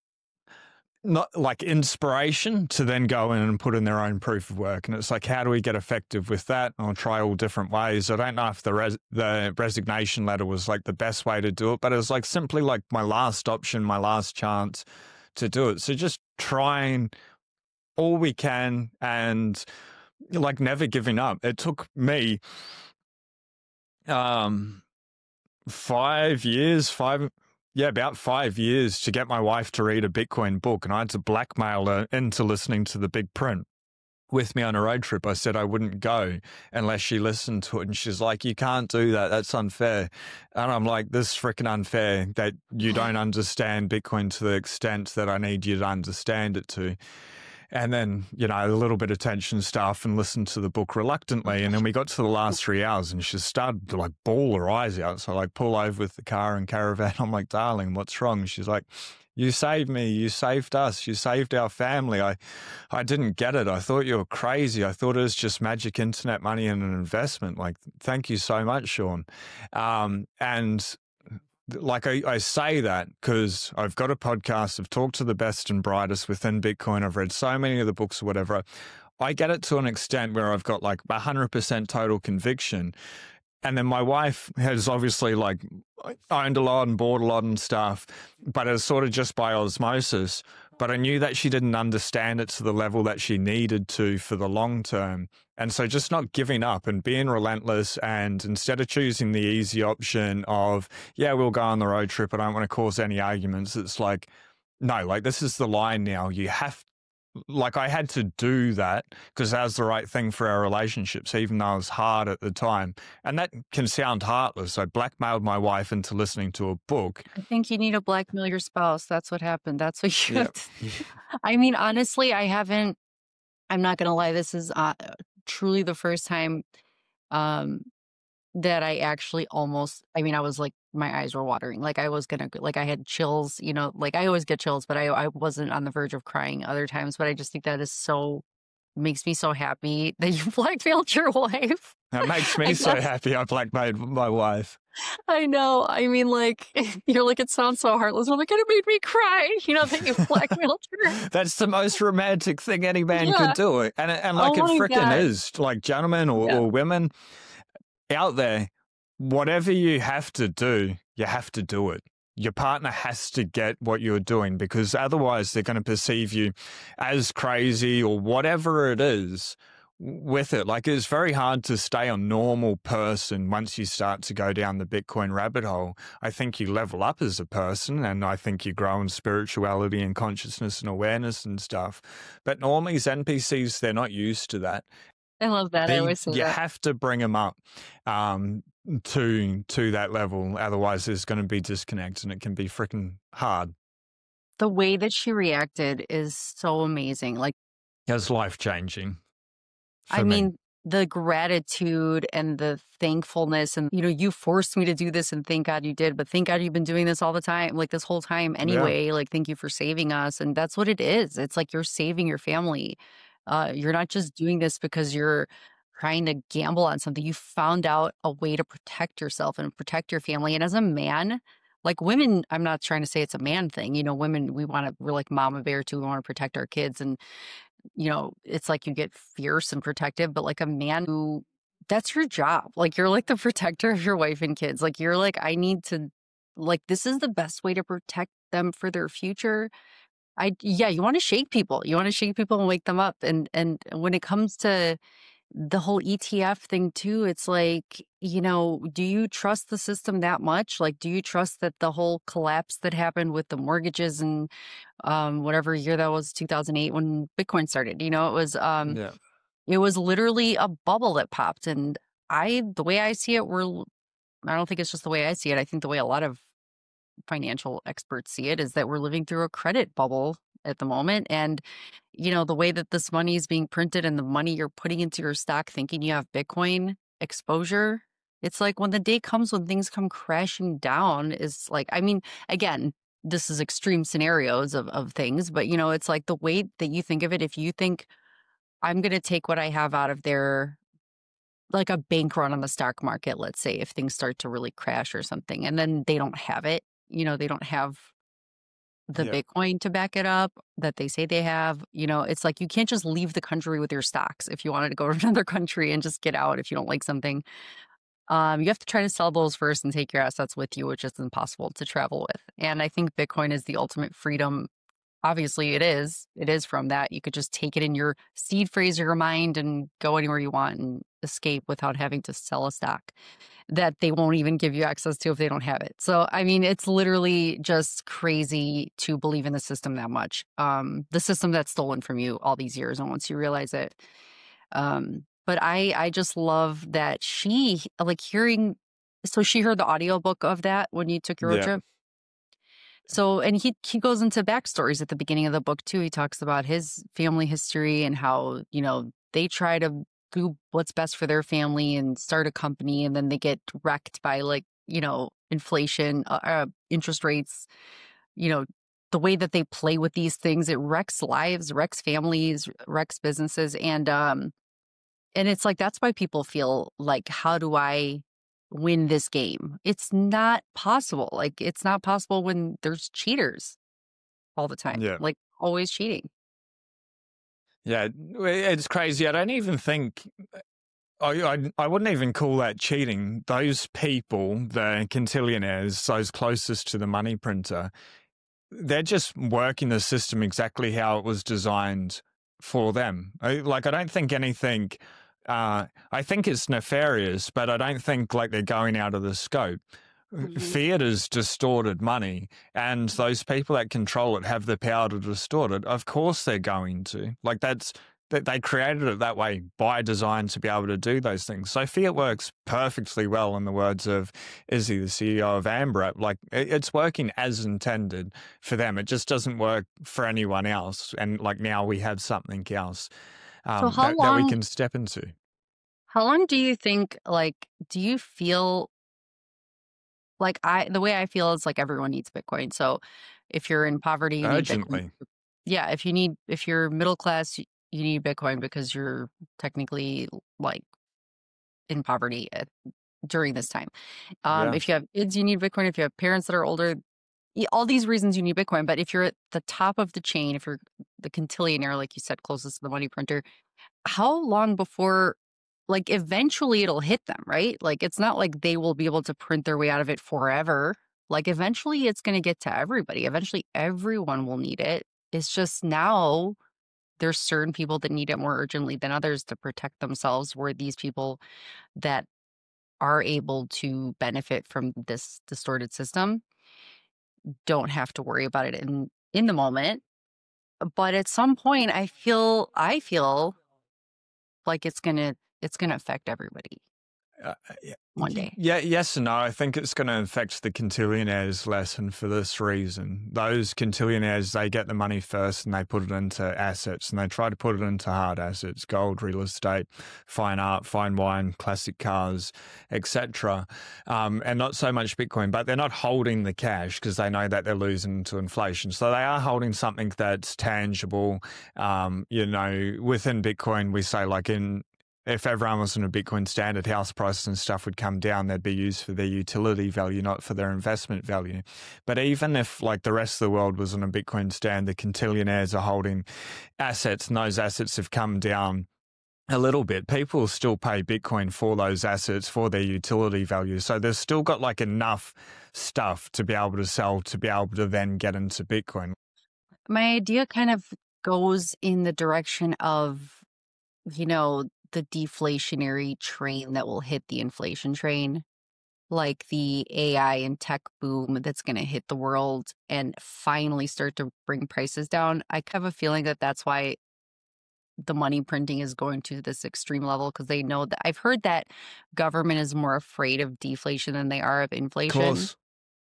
not like inspiration to then go in and put in their own proof of work. And it's like, how do we get effective with that? I'll try all different ways. I don't know if the res- the resignation letter was like the best way to do it, but it was like simply like my last option, my last chance to do it. So just trying all we can and like never giving up. It took me um five years, five Yeah, about five years to get my wife to read a Bitcoin book, and I had to blackmail her into listening to the big print with me on a road trip. I said I wouldn't go unless she listened to it, and she's like, you can't do that. That's unfair. And I'm like, this is freaking unfair that you don't understand Bitcoin to the extent that I need you to understand it to. And then, you know, a little bit of tension stuff and listened to the book reluctantly. And then we got to the last three hours and she started to like bawl her eyes out. So I like pull over with the car and caravan. I'm like, darling, what's wrong? She's like, you saved me. You saved us. You saved our family. I, I didn't get it. I thought you were crazy. I thought it was just magic internet money and an investment. Like, thank you so much, Sean. Um, and Like I, I say that because I've got a podcast, I've talked to the best and brightest within Bitcoin, I've read so many of the books or whatever. I get it to an extent where I've got like one hundred percent total conviction. And then my wife has obviously like owned a lot and bought a lot and stuff, but it's sort of just by osmosis. but I knew that she didn't understand it to the level that she needed to for the long term. And so just not giving up and being relentless, and instead of choosing the easy option of, yeah, we'll go on the road trip, I don't want to cause any arguments. It's like, no, like this is the line now. You have, like I had to do that because that was the right thing for our relationships, even though it was hard at the time. And that can sound heartless. I blackmailed my wife into listening to a book. I think you need to blackmail your spouse. That's what happened. That's what you Yeah. have to. I mean, honestly, I haven't, I'm not going to lie. This is uh, truly the first time um, that I actually almost, I mean, I was like, my eyes were watering. Like I was going to, like I had chills, you know, like I always get chills, but I, I wasn't on the verge of crying other times. But I just think that is so, makes me so happy that you blackmailed your wife. That makes me I so guess. happy I blackmailed my wife. I know. I mean, like, you're like, it sounds so heartless. I'm like, it made me cry, you know, that you blackmailed her. That's the most romantic thing any man Yeah. could do. And, and like Oh it my freaking God. is. Like gentlemen or, Yeah. or women out there, whatever you have to do, you have to do it. Your partner has to get what you're doing, because otherwise they're going to perceive you as crazy or whatever it is with it. Like it's very hard to stay a normal person once you start to go down the Bitcoin rabbit hole. I think you level up as a person, and I think you grow in spirituality and consciousness and awareness and stuff. But normies, N P Cs, they're not used to that. I love that. I They, always say you that. have to bring them up um, to to that level. Otherwise, there's going to be disconnect, and it can be freaking hard. The way that she reacted is so amazing. Like, It's life changing. I mean, the gratitude and the thankfulness, and, you know, you forced me to do this and thank God you did, but thank God you've been doing this all the time, like this whole time anyway. Like, thank you for saving us. And that's what it is. It's like you're saving your family. Uh, you're not just doing this because you're trying to gamble on something. You found out a way to protect yourself and protect your family. And as a man, like women, I'm not trying to say it's a man thing. You know, women, we want to, we're like mama bear too. We want to protect our kids. And, you know, it's like you get fierce and protective, but like a man who, that's your job. Like you're like the protector of your wife and kids. Like you're like, I need to, like, this is the best way to protect them for their future. I, yeah, you want to shake people. You want to shake people and wake them up. And, and when it comes to the whole E T F thing too, it's like, you know, do you trust the system that much? Like, do you trust that the whole collapse that happened with the mortgages and um, whatever year that was, two thousand eight, when Bitcoin started, you know, it was, um, yeah. it was literally a bubble that popped. And I, the way I see it, we're, I don't think it's just the way I see it. I think the way a lot of financial experts see it is that we're living through a credit bubble at the moment. And, you know, the way that this money is being printed and the money you're putting into your stock thinking you have Bitcoin exposure, it's like when the day comes when things come crashing down is like, I mean, again, this is extreme scenarios of, of things, but, you know, it's like the way that you think of it, if you think I'm going to take what I have out of there, like a bank run on the stock market, let's say, if things start to really crash or something, and then they don't have it, you know, they don't have the Yeah. Bitcoin to back it up that they say they have, you know, it's like you can't just leave the country with your stocks if you wanted to go to another country and just get out if you don't like something. Um, you have to try to sell those first and take your assets with you, which is impossible to travel with. And I think Bitcoin is the ultimate freedom. Obviously, it is. It is from that. You could just take it in your seed phrase of your mind and go anywhere you want and escape without having to sell a stock that they won't even give you access to if they don't have it. So, I mean, it's literally just crazy to believe in the system that much. Um, the system that's stolen from you all these years. And once you realize it, um, but I, I just love that she, like hearing, so she heard the audiobook of that when you took your road Yeah. trip. So, and he, he goes into backstories at the beginning of the book too. He talks about his family history and how, you know, they try to do what's best for their family and start a company, and then they get wrecked by, like, you know, inflation, uh, uh, interest rates, you know, the way that they play with these things, it wrecks lives, wrecks families, wrecks businesses. And, um, and it's like, that's why people feel like, how do I win this game? It's not possible. Like, it's not possible when there's cheaters all the time, Yeah. like always cheating. Yeah, it's crazy. I don't even think I, I I wouldn't even call that cheating. Those people, the quintillionaires, those closest to the money printer, they're just working the system exactly how it was designed for them. I, like, I don't think anything, uh, I think it's nefarious, but I don't think like they're going out of the scope. Mhm. Fiat is distorted money, and those people that control it have the power to distort it. Of course they're going to. Like, that's, that they created it that way by design to be able to do those things. So fiat works perfectly well, in the words of Izzy, the C E O of Ambra. Like, it's working as intended for them. It just doesn't work for anyone else. And like, now we have something else So um, how that, that we long can step into. how long do you think, like, do you feel like I the way I feel is like everyone needs Bitcoin. So if you're in poverty, you need Bitcoin. Urgently. Yeah, if you need if you're middle class, y- you need Bitcoin because you're technically like in poverty at, during this time. Um, Yeah. if you have kids, you need Bitcoin. If you have parents that are older, y- all these reasons you need Bitcoin. But if you're at the top of the chain, if you're the quintillionaire, like you said, closest to the money printer, how long before, like, eventually it'll hit them, right? Like, it's not like they will be able to print their way out of it forever. Like, eventually it's going to get to everybody. Eventually everyone will need it. It's just now there's certain people that need it more urgently than others to protect themselves, where these people that are able to benefit from this distorted system don't have to worry about it in in the moment. But at some point, I feel I feel like it's gonna it's gonna affect everybody Uh, yeah, one day. yeah, yes and no. I think it's going to affect the quintillionaires less, and for this reason. Those quintillionaires, they get the money first and they put it into assets, and they try to put it into hard assets, gold, real estate, fine art, fine wine, classic cars, et cetera. Um, and not so much Bitcoin, but they're not holding the cash because they know that they're losing to inflation. So they are holding something that's tangible. Um, you know, within Bitcoin, we say like in if everyone was in a Bitcoin standard, house prices and stuff would come down. They'd be used for their utility value, not for their investment value. But even if like the rest of the world was on a Bitcoin stand, the quintillionaires are holding assets and those assets have come down a little bit. People still pay Bitcoin for those assets, for their utility value. So they've still got like enough stuff to be able to sell, to be able to then get into Bitcoin. My idea kind of goes in the direction of, you know, the deflationary train that will hit the inflation train, like the A I and tech boom that's going to hit the world and finally start to bring prices down. I have a feeling that that's why the money printing is going to this extreme level, because they know that I've heard that government is more afraid of deflation than they are of Of inflation. course.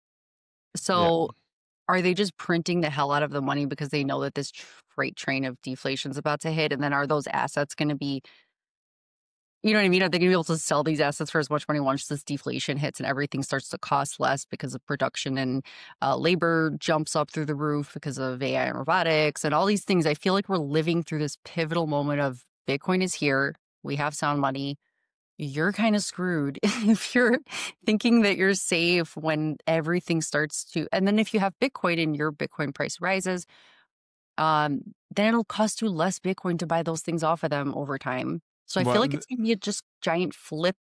Yeah. So are they just printing the hell out of the money because they know that this tr- freight train of deflation is about to hit? And then are those assets going to be, you know what I mean? Are they going to be able to sell these assets for as much money once this deflation hits and everything starts to cost less because of production and uh, labor jumps up through the roof because of A I and robotics and all these things? I feel like we're living through this pivotal moment of Bitcoin is here. We have sound money. You're kind of screwed if you're thinking that you're safe when everything starts to. And then if you have Bitcoin and your Bitcoin price rises, um, then it'll cost you less Bitcoin to buy those things off of them over time. So I feel Well, like it's going to be a just giant flip,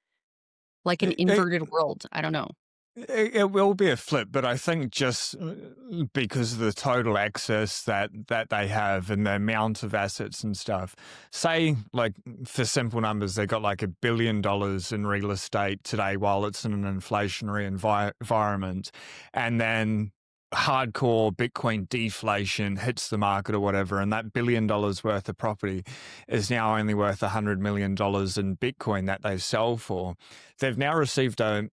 like an it, it, inverted world. I don't know. It, it will be a flip, but I think just uh, because of the total access that, that they have and the amount of assets and stuff, say, like, for simple numbers, they got like a billion dollars in real estate today while it's in an inflationary envi- environment. And then hardcore Bitcoin deflation hits the market or whatever, and that billion dollars worth of property is now only worth a hundred million dollars in Bitcoin that they sell for. They've now received a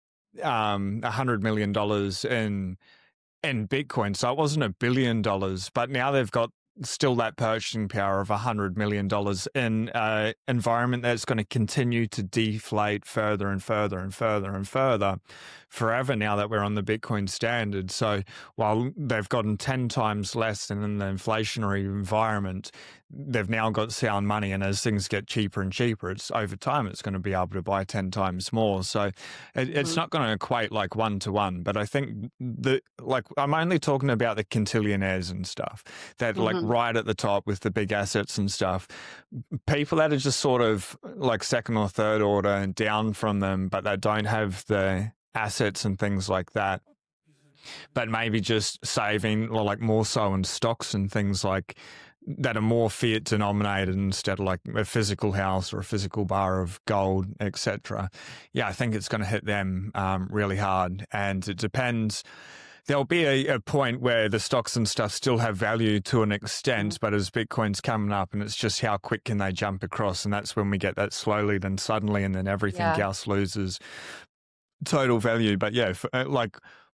um a hundred million dollars in in Bitcoin. So it wasn't a billion dollars, but now they've got still that purchasing power of a hundred million dollars in an environment that's going to continue to deflate further and further and further and further forever now that we're on the Bitcoin standard. So while they've gotten ten times less than in the inflationary environment, they've now got sound money, and as things get cheaper and cheaper, it's over time it's going to be able to buy ten times more. So it, it's Mm-hmm. not going to equate like one to one, but I think the like I'm only talking about the quintillionaires and stuff that like Mm-hmm. right at the top with the big assets and stuff. People that are just sort of like second or third order and down from them, but they don't have the assets and things like that. but maybe just saving, or like more so in stocks and things like that are more fiat denominated instead of like a physical house or a physical bar of gold, et cetera. Yeah, I think it's going to hit them um, really hard. And it depends. There'll be a, a point where the stocks and stuff still have value to an extent, but as Bitcoin's coming up, and it's just how quick can they jump across? And that's when we get that slowly, then suddenly, and then everything Yeah. else loses total value. But yeah, for, like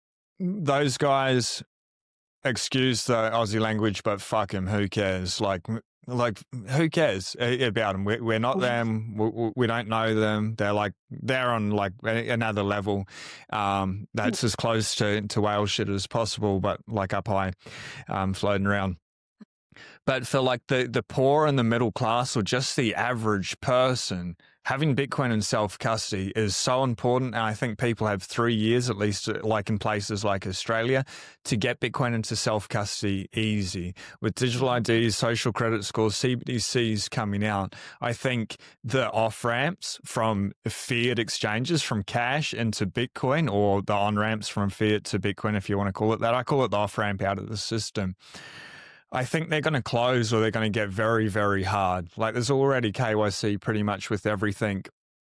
those guys, excuse the Aussie language, but fuck him, who cares? Like, like who cares about them? We're, we're not them. We, we don't know them. They're like, they're on like another level. Um, that's as close to, to whale shit as possible, but like up high, um, floating around. But for like the, the poor and the middle class, or just the average person, having Bitcoin in self-custody is so important. And I think people have three years, at least like in places like Australia, to get Bitcoin into self-custody easy. With digital I Ds, social credit scores, C B D Cs coming out, I think the off-ramps from fiat exchanges, from cash into Bitcoin, or the on-ramps from fiat to Bitcoin, if you want to call it that, I call it the off-ramp out of the system, I think they're going to close, or they're going to get very, very hard. Like there's already K Y C pretty much with everything.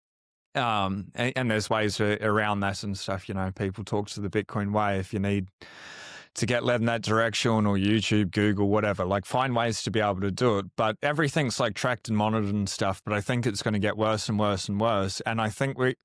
Um, and, and there's ways around that and stuff. You know, people talk to the Bitcoin way if you need to get led in that direction, or YouTube, Google, whatever. Like find ways to be able to do it. But everything's like tracked and monitored and stuff. But I think it's going to get worse and worse and worse. And I think we...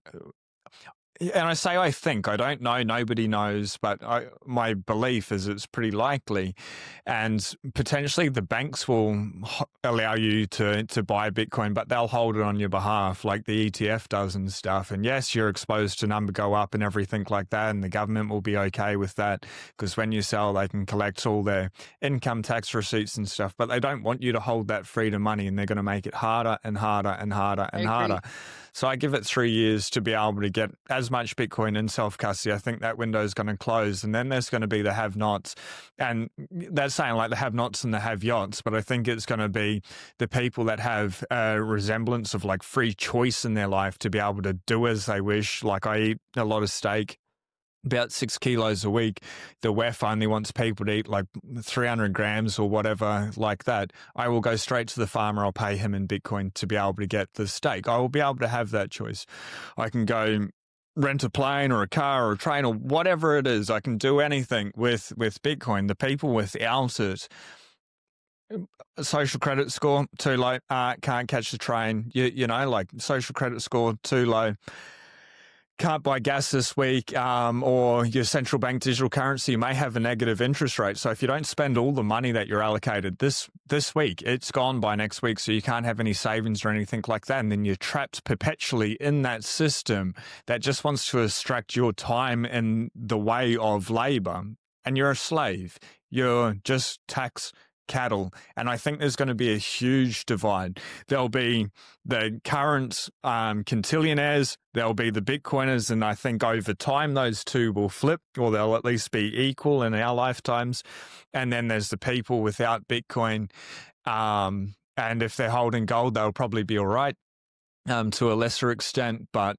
And I say I think, I don't know, nobody knows, but I, my belief is it's pretty likely. And potentially the banks will allow you to, to buy Bitcoin, but they'll hold it on your behalf like the E T F does and stuff. And yes, you're exposed to number go up and everything like that, and the government will be okay with that, because when you sell, they can collect all their income tax receipts and stuff, but they don't want you to hold that freedom money, and they're going to make it harder and harder and harder and harder. So I give it three years to be able to get as much Bitcoin in self-custody. I think that window is going to close, and then there's going to be the have-nots. And that's saying like the have-nots and the have-yots, but I think it's going to be the people that have a resemblance of like free choice in their life to be able to do as they wish. Like I eat a lot of steak, about six kilos a week. The W E F only wants people to eat like three hundred grams or whatever like that. I will go straight to the farmer. I'll pay him in Bitcoin to be able to get the steak. I will be able to have that choice. I can go rent a plane or a car or a train or whatever it is. I can do anything with, with Bitcoin. The people without it, social credit score, too low, uh, can't catch the train. You, you know, like social credit score, too low. Can't buy gas this week, um, or your central bank digital currency may have a negative interest rate. So if you don't spend all the money that you're allocated this this week, it's gone by next week. So you can't have any savings or anything like that. And then you're trapped perpetually in that system that just wants to extract your time in the way of labor. And you're a slave. You're just tax cattle. And I think there's going to be a huge divide. There'll be the current um, quintillionaires, there'll be the Bitcoiners, and I think over time those two will flip, or they'll at least be equal in our lifetimes. And then there's the people without Bitcoin. Um, and if they're holding gold, they'll probably be all right um, to a lesser extent. But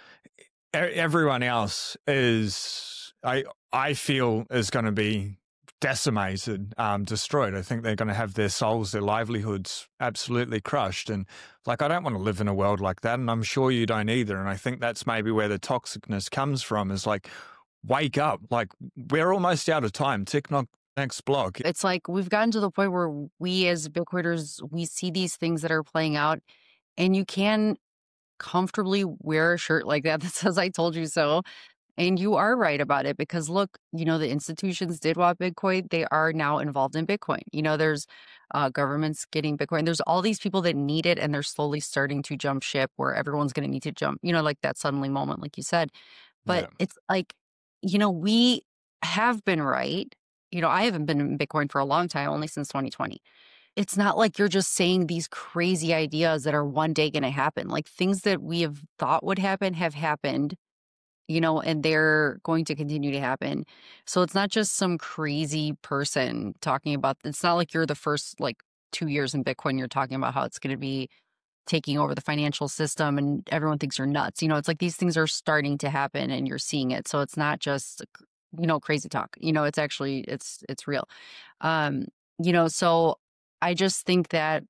everyone else is, I I feel, is going to be decimated, um, destroyed. I think they're going to have their souls, their livelihoods absolutely crushed. And like, I don't want to live in a world like that. And I'm sure you don't either. And I think that's maybe where the toxicness comes from, is like, wake up. Like, we're almost out of time. Tick knock, next block. It's like we've gotten to the point where we as Bitcoiners, we see these things that are playing out, and you can comfortably wear a shirt like that that says, I told you so. And you are right about it, because look, you know, the institutions did want Bitcoin. They are now involved in Bitcoin. You know, there's uh, governments getting Bitcoin. There's all these people that need it, and they're slowly starting to jump ship where everyone's going to need to jump, you know, like that suddenly moment, like you said. But Yeah. it's like, you know, we have been right. You know, I haven't been in Bitcoin for a long time, only since twenty twenty. It's not like you're just saying these crazy ideas that are one day going to happen. Like things that we have thought would happen have happened, you know, and they're going to continue to happen. So it's not just some crazy person talking about, it's not like you're the first like two years in Bitcoin, you're talking about how it's going to be taking over the financial system and everyone thinks you're nuts. You know, it's like these things are starting to happen and you're seeing it. So it's not just you know, crazy talk. You know, it's actually, it's, it's real. Um, you know, so I just think that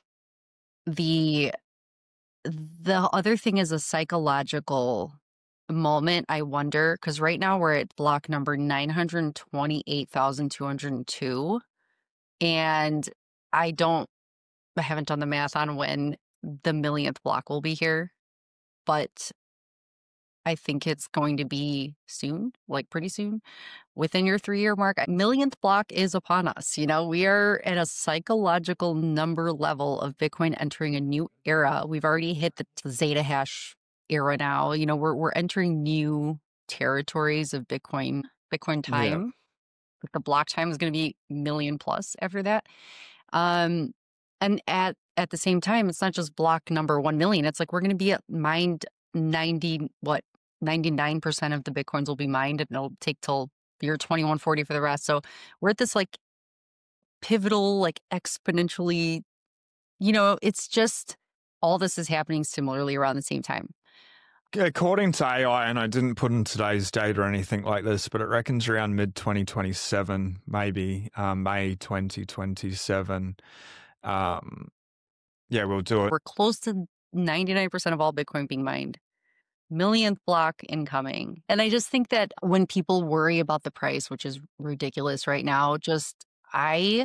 the, the other thing is a psychological moment. I wonder, because right now we're at block number nine hundred twenty-eight thousand two hundred two. And I don't, I haven't done the math on when the millionth block will be here, but I think it's going to be soon, like pretty soon, within your three year mark. Millionth block is upon us. You know, we are at a psychological number level of Bitcoin entering a new era. We've already hit the Zeta hash era now. You know, we're we're entering new territories of Bitcoin, Bitcoin time. Yeah. The block time is going to be million plus after that. Um, and at at the same time, it's not just block number one million. It's like we're going to be at mined ninety, what, ninety-nine percent of the Bitcoins will be mined, and it'll take till year twenty-one forty for the rest. So we're at this like pivotal, like exponentially, you know, it's just all this is happening similarly around the same time. According to A I, and I didn't put in today's date or anything like this, but it reckons around mid twenty twenty-seven, maybe um, May twenty twenty-seven. Um, yeah, we'll do it. We're close to ninety-nine percent of all Bitcoin being mined. Millionth block incoming. And I just think that when people worry about the price, which is ridiculous right now, just I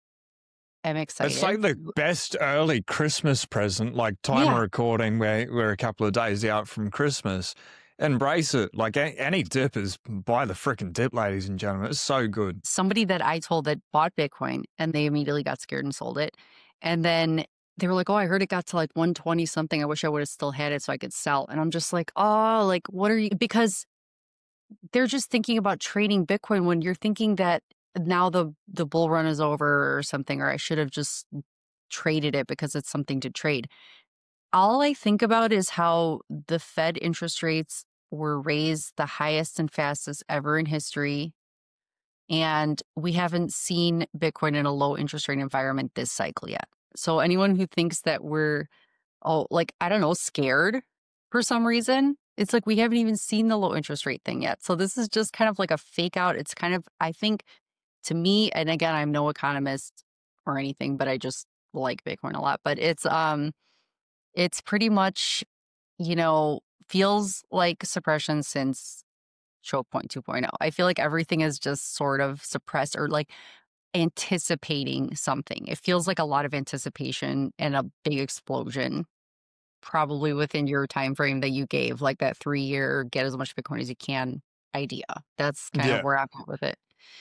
am excited. It's like the best early Christmas present, like time yeah. of recording, where we're a couple of days out from Christmas. Embrace it. Like any dip is buy the freaking dip, ladies and gentlemen. It's so good. Somebody that I told that bought Bitcoin and they immediately got scared and sold it. And then they were like, oh, I heard it got to like one twenty something. I wish I would have still had it so I could sell. And I'm just like, oh, like, what are you? Because they're just thinking about trading Bitcoin when you're thinking that now the, the bull run is over or something, or I should have just traded it because it's something to trade. All I think about is how the Fed interest rates were raised the highest and fastest ever in history. And we haven't seen Bitcoin in a low interest rate environment this cycle yet. So anyone who thinks that we're, oh, like, I don't know, scared for some reason, it's like we haven't even seen the low interest rate thing yet. So this is just kind of like a fake out. It's kind of, I think, to me, and again, I'm no economist or anything, but I just like Bitcoin a lot. But it's, um, it's pretty much, you know, feels like suppression since choke point two point oh. I feel like everything is just sort of suppressed or like anticipating something. It feels like a lot of anticipation and a big explosion, probably within your time frame that you gave, like that three year get as much Bitcoin as you can idea. That's kind yeah. of where I'm at with it.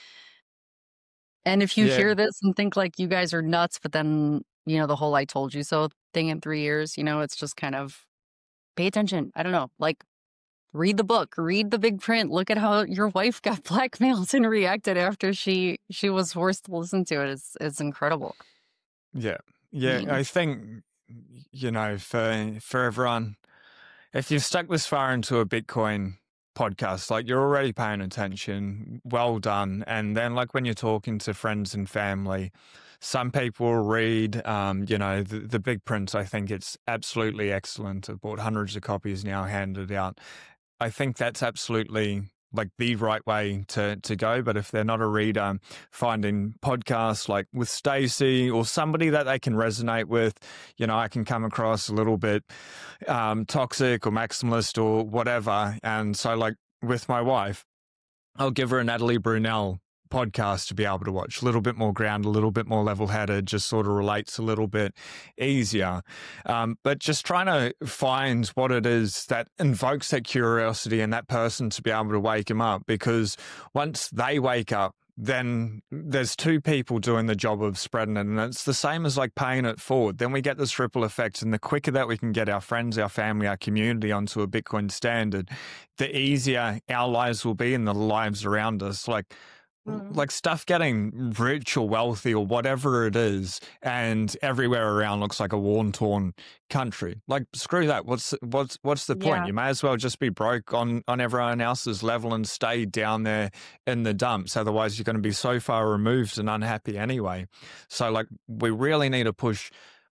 And if you yeah. hear this and think like you guys are nuts, but then, you know, the whole I told you so thing in three years, you know, it's just kind of pay attention. I don't know, like read the book, read the big print, look at how your wife got blackmailed and reacted after she she was forced to listen to it. It's it's incredible. Yeah. Yeah. I, mean, I think, you know, for for everyone, if you've stuck this far into a Bitcoin podcast, like you're already paying attention, well done. And then like when you're talking to friends and family, some people will read, um, you know, the, the big print. I think it's absolutely excellent. I've bought hundreds of copies now, handed out. I think that's absolutely like the right way to to go. But if they're not a reader, finding podcasts like with Stacey or somebody that they can resonate with, you know, I can come across a little bit um, toxic or maximalist or whatever. And so like with my wife, I'll give her a Natalie Brunell podcast to be able to watch, a little bit more ground, a little bit more level-headed, just sort of relates a little bit easier. Um, but just trying to find what it is that invokes that curiosity in that person to be able to wake them up, because once they wake up, then there's two people doing the job of spreading it. And it's the same as like paying it forward. Then we get this ripple effect. And the quicker that we can get our friends, our family, our community onto a Bitcoin standard, the easier our lives will be and the lives around us. Like, like stuff getting rich or wealthy or whatever it is, and everywhere around looks like a worn-torn country. Like, screw that. What's what's what's the point? Yeah. You may as well just be broke on, on everyone else's level and stay down there in the dumps. Otherwise, you're going to be so far removed and unhappy anyway. So, like, we really need to push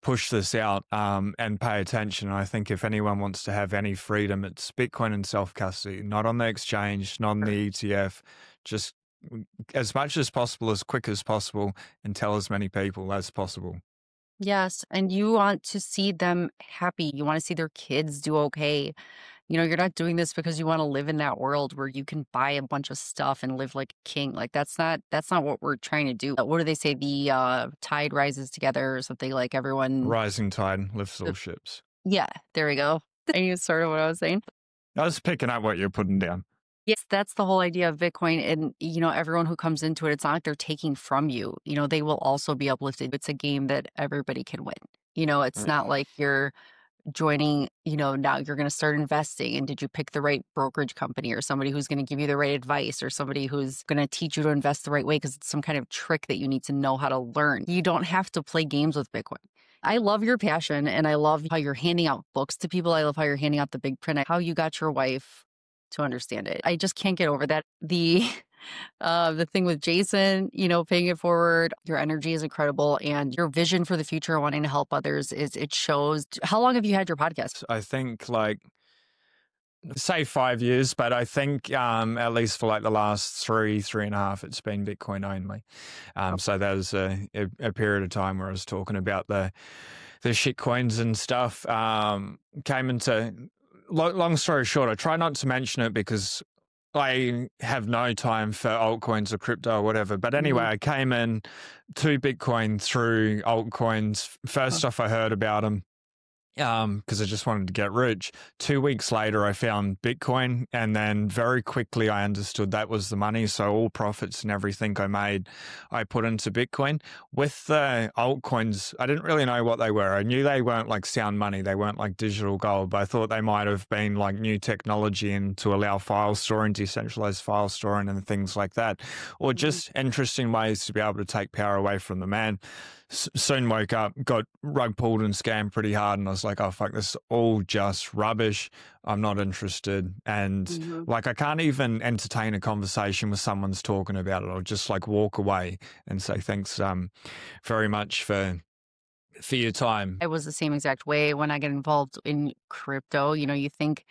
push this out um, and pay attention. I think if anyone wants to have any freedom, it's Bitcoin and self-custody, not on the exchange, not on the E T F, just as much as possible, as quick as possible, and tell as many people as possible. Yes. And you want to see them happy. You want to see their kids do okay. You know, you're not doing this because you want to live in that world where you can buy a bunch of stuff and live like a king. Like that's not that's not what we're trying to do. What do they say? The uh, tide rises together or something, like everyone. Rising tide lifts all ships. Yeah, there we go. And you sort of what I was saying. I was picking up what you're putting down. Yes, that's the whole idea of Bitcoin. And, you know, everyone who comes into it, it's not like they're taking from you. You know, they will also be uplifted. It's a game that everybody can win. You know, it's Right. not like you're joining, you know, now you're going to start investing. And did you pick the right brokerage company or somebody who's going to give you the right advice or somebody who's going to teach you to invest the right way because it's some kind of trick that you need to know how to learn. You don't have to play games with Bitcoin. I love your passion and I love how you're handing out books to people. I love how you're handing out the big print, how you got your wife to understand it. I just can't get over that. The uh, the thing with Jason, you know, paying it forward, your energy is incredible and your vision for the future, wanting to help others, is it shows. How long have you had your podcast? I think like, say five years, but I think um, at least for like the last three, three and a half, it's been Bitcoin only. Um, so that was a, a, a period of time where I was talking about the the shit coins and stuff. Um, came into, long story short, I try not to mention it because I have no time for altcoins or crypto or whatever. But anyway, mm-hmm. I came in to Bitcoin through altcoins. First oh. off, I heard about them um, because I just wanted to get rich. Two weeks later, I found Bitcoin, and then very quickly I understood that was the money. So all profits and everything I made, I put into Bitcoin. With the altcoins, I didn't really know what they were. I knew they weren't like sound money. They weren't like digital gold, but I thought they might have been like new technology and to allow file storing, decentralized file storing and things like that, or just interesting ways to be able to take power away from the man. Soon woke up, got rug pulled and scammed pretty hard. And I was like, oh, fuck, this is all just rubbish. I'm not interested. And mm-hmm. like, I can't even entertain a conversation with someone's talking about it. I'll just like walk away and say, thanks um, very much for for your time. I was the same exact way when I get involved in crypto. You know, you think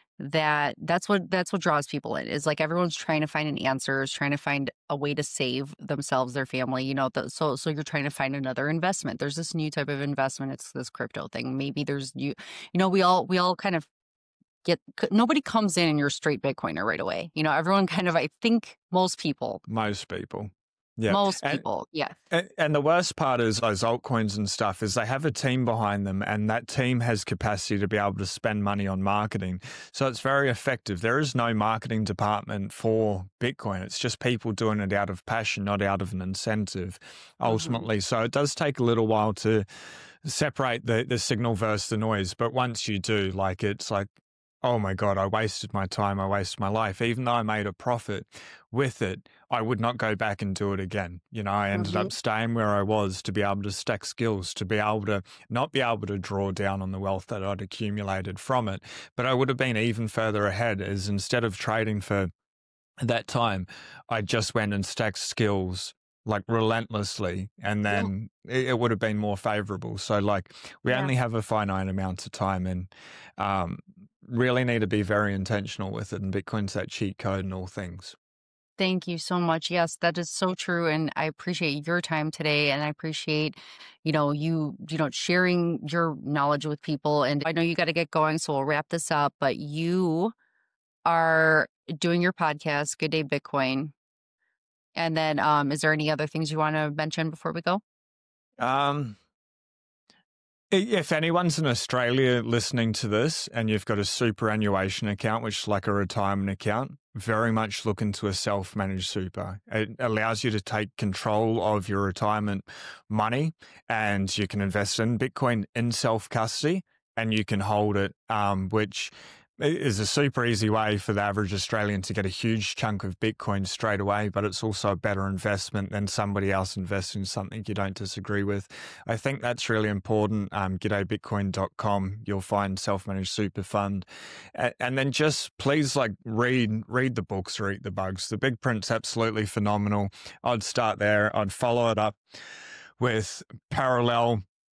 that that's what that's what draws people in, is like everyone's trying to find an answer, is trying to find a way to save themselves, their family, you know, the, so so you're trying to find another investment. There's this new type of investment. It's this crypto thing. Maybe there's you, you know, we all we all kind of get, nobody comes in and you're straight Bitcoiner right away. You know, everyone kind of, I think most people. Most people. Yeah. Most and, people, yeah. And, and the worst part is those altcoins and stuff is they have a team behind them, and that team has capacity to be able to spend money on marketing. So it's very effective. There is no marketing department for Bitcoin. It's just people doing it out of passion, not out of an incentive, ultimately. Mm-hmm. So it does take a little while to separate the, the signal versus the noise. But once you do, like, it's like, oh my God, I wasted my time, I wasted my life. Even though I made a profit with it, I would not go back and do it again. You know, I ended mm-hmm. up staying where I was to be able to stack skills, to be able to not be able to draw down on the wealth that I'd accumulated from it. But I would have been even further ahead, as instead of trading for that time, I just went and stacked skills like relentlessly, and then yeah. it, it would have been more favorable. So like we yeah. only have a finite amount of time, and um, really need to be very intentional with it. And Bitcoin's that cheat code in all things. Thank you so much. Yes, that is so true. And I appreciate your time today. And I appreciate, you know, you, you know, sharing your knowledge with people. And I know you got to get going, so we'll wrap this up. But you are doing your podcast, Good Day Bitcoin. And then um, is there any other things you want to mention before we go? Um, If anyone's in Australia listening to this and you've got a superannuation account, which is like a retirement account, very much look into a self-managed super. It allows you to take control of your retirement money, and you can invest in Bitcoin in self-custody, and you can hold it, um, which is a super easy way for the average Australian to get a huge chunk of Bitcoin straight away, but it's also a better investment than somebody else investing in something you don't disagree with. I think that's really important. Um, g'day bitcoin dot com, you'll find self-managed super fund. And, and then just please like read, read the books or eat the bugs. The big print's absolutely phenomenal. I'd start there. I'd follow it up with parallel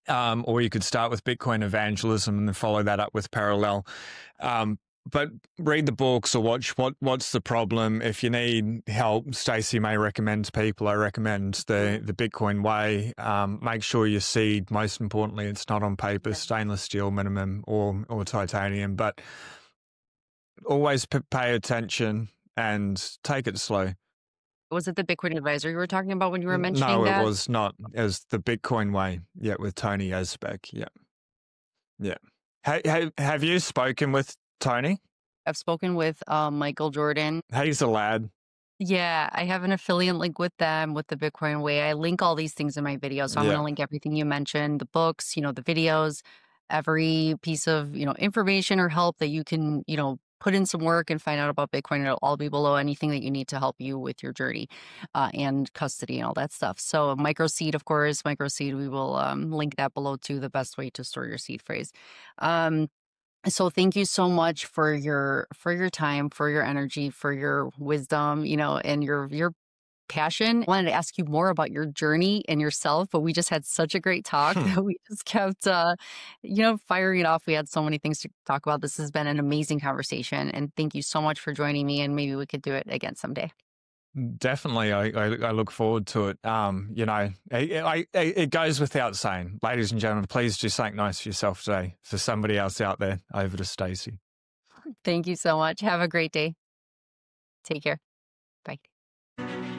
Um, or you could start with Bitcoin evangelism and then follow that up with parallel. Um, but read the books or watch what what's the problem. If you need help, Stacey may recommend to people. I recommend the the Bitcoin way. Um, make sure your seed, most importantly, it's not on paper, stainless steel minimum or or titanium. But always p- pay attention and take it slow. Was it the Bitcoin advisor you were talking about when you were mentioning No, that? it was not. It was the Bitcoin way. Yeah, with Tony Asbeck. Yeah, yeah. Hey, hey, have you spoken with Tony? I've spoken with um, Michael Jordan. He's a lad. Yeah, I have an affiliate link with them with the Bitcoin way. I link all these things in my video. So I'm Yeah. going to link everything you mentioned, the books, you know, the videos, every piece of, you know, information or help that you can, you know, put in some work and find out about Bitcoin. It'll all be below, anything that you need to help you with your journey uh, and custody and all that stuff. So microseed, of course, microseed, we will um, link that below too, the best way to store your seed phrase. Um, So thank you so much for your for your time, for your energy, for your wisdom, you know, and your your passion. I wanted to ask you more about your journey and yourself, but we just had such a great talk Hmm. that we just kept uh, you know, firing it off. We had so many things to talk about. This has been an amazing conversation, and thank you so much for joining me, and maybe we could do it again someday. Definitely, I, I, I look forward to it. Um, you know, I, I, it goes without saying, ladies and gentlemen, please do something nice for yourself today. For somebody else out there, over to Stacey. Thank you so much. Have a great day. Take care. Bye.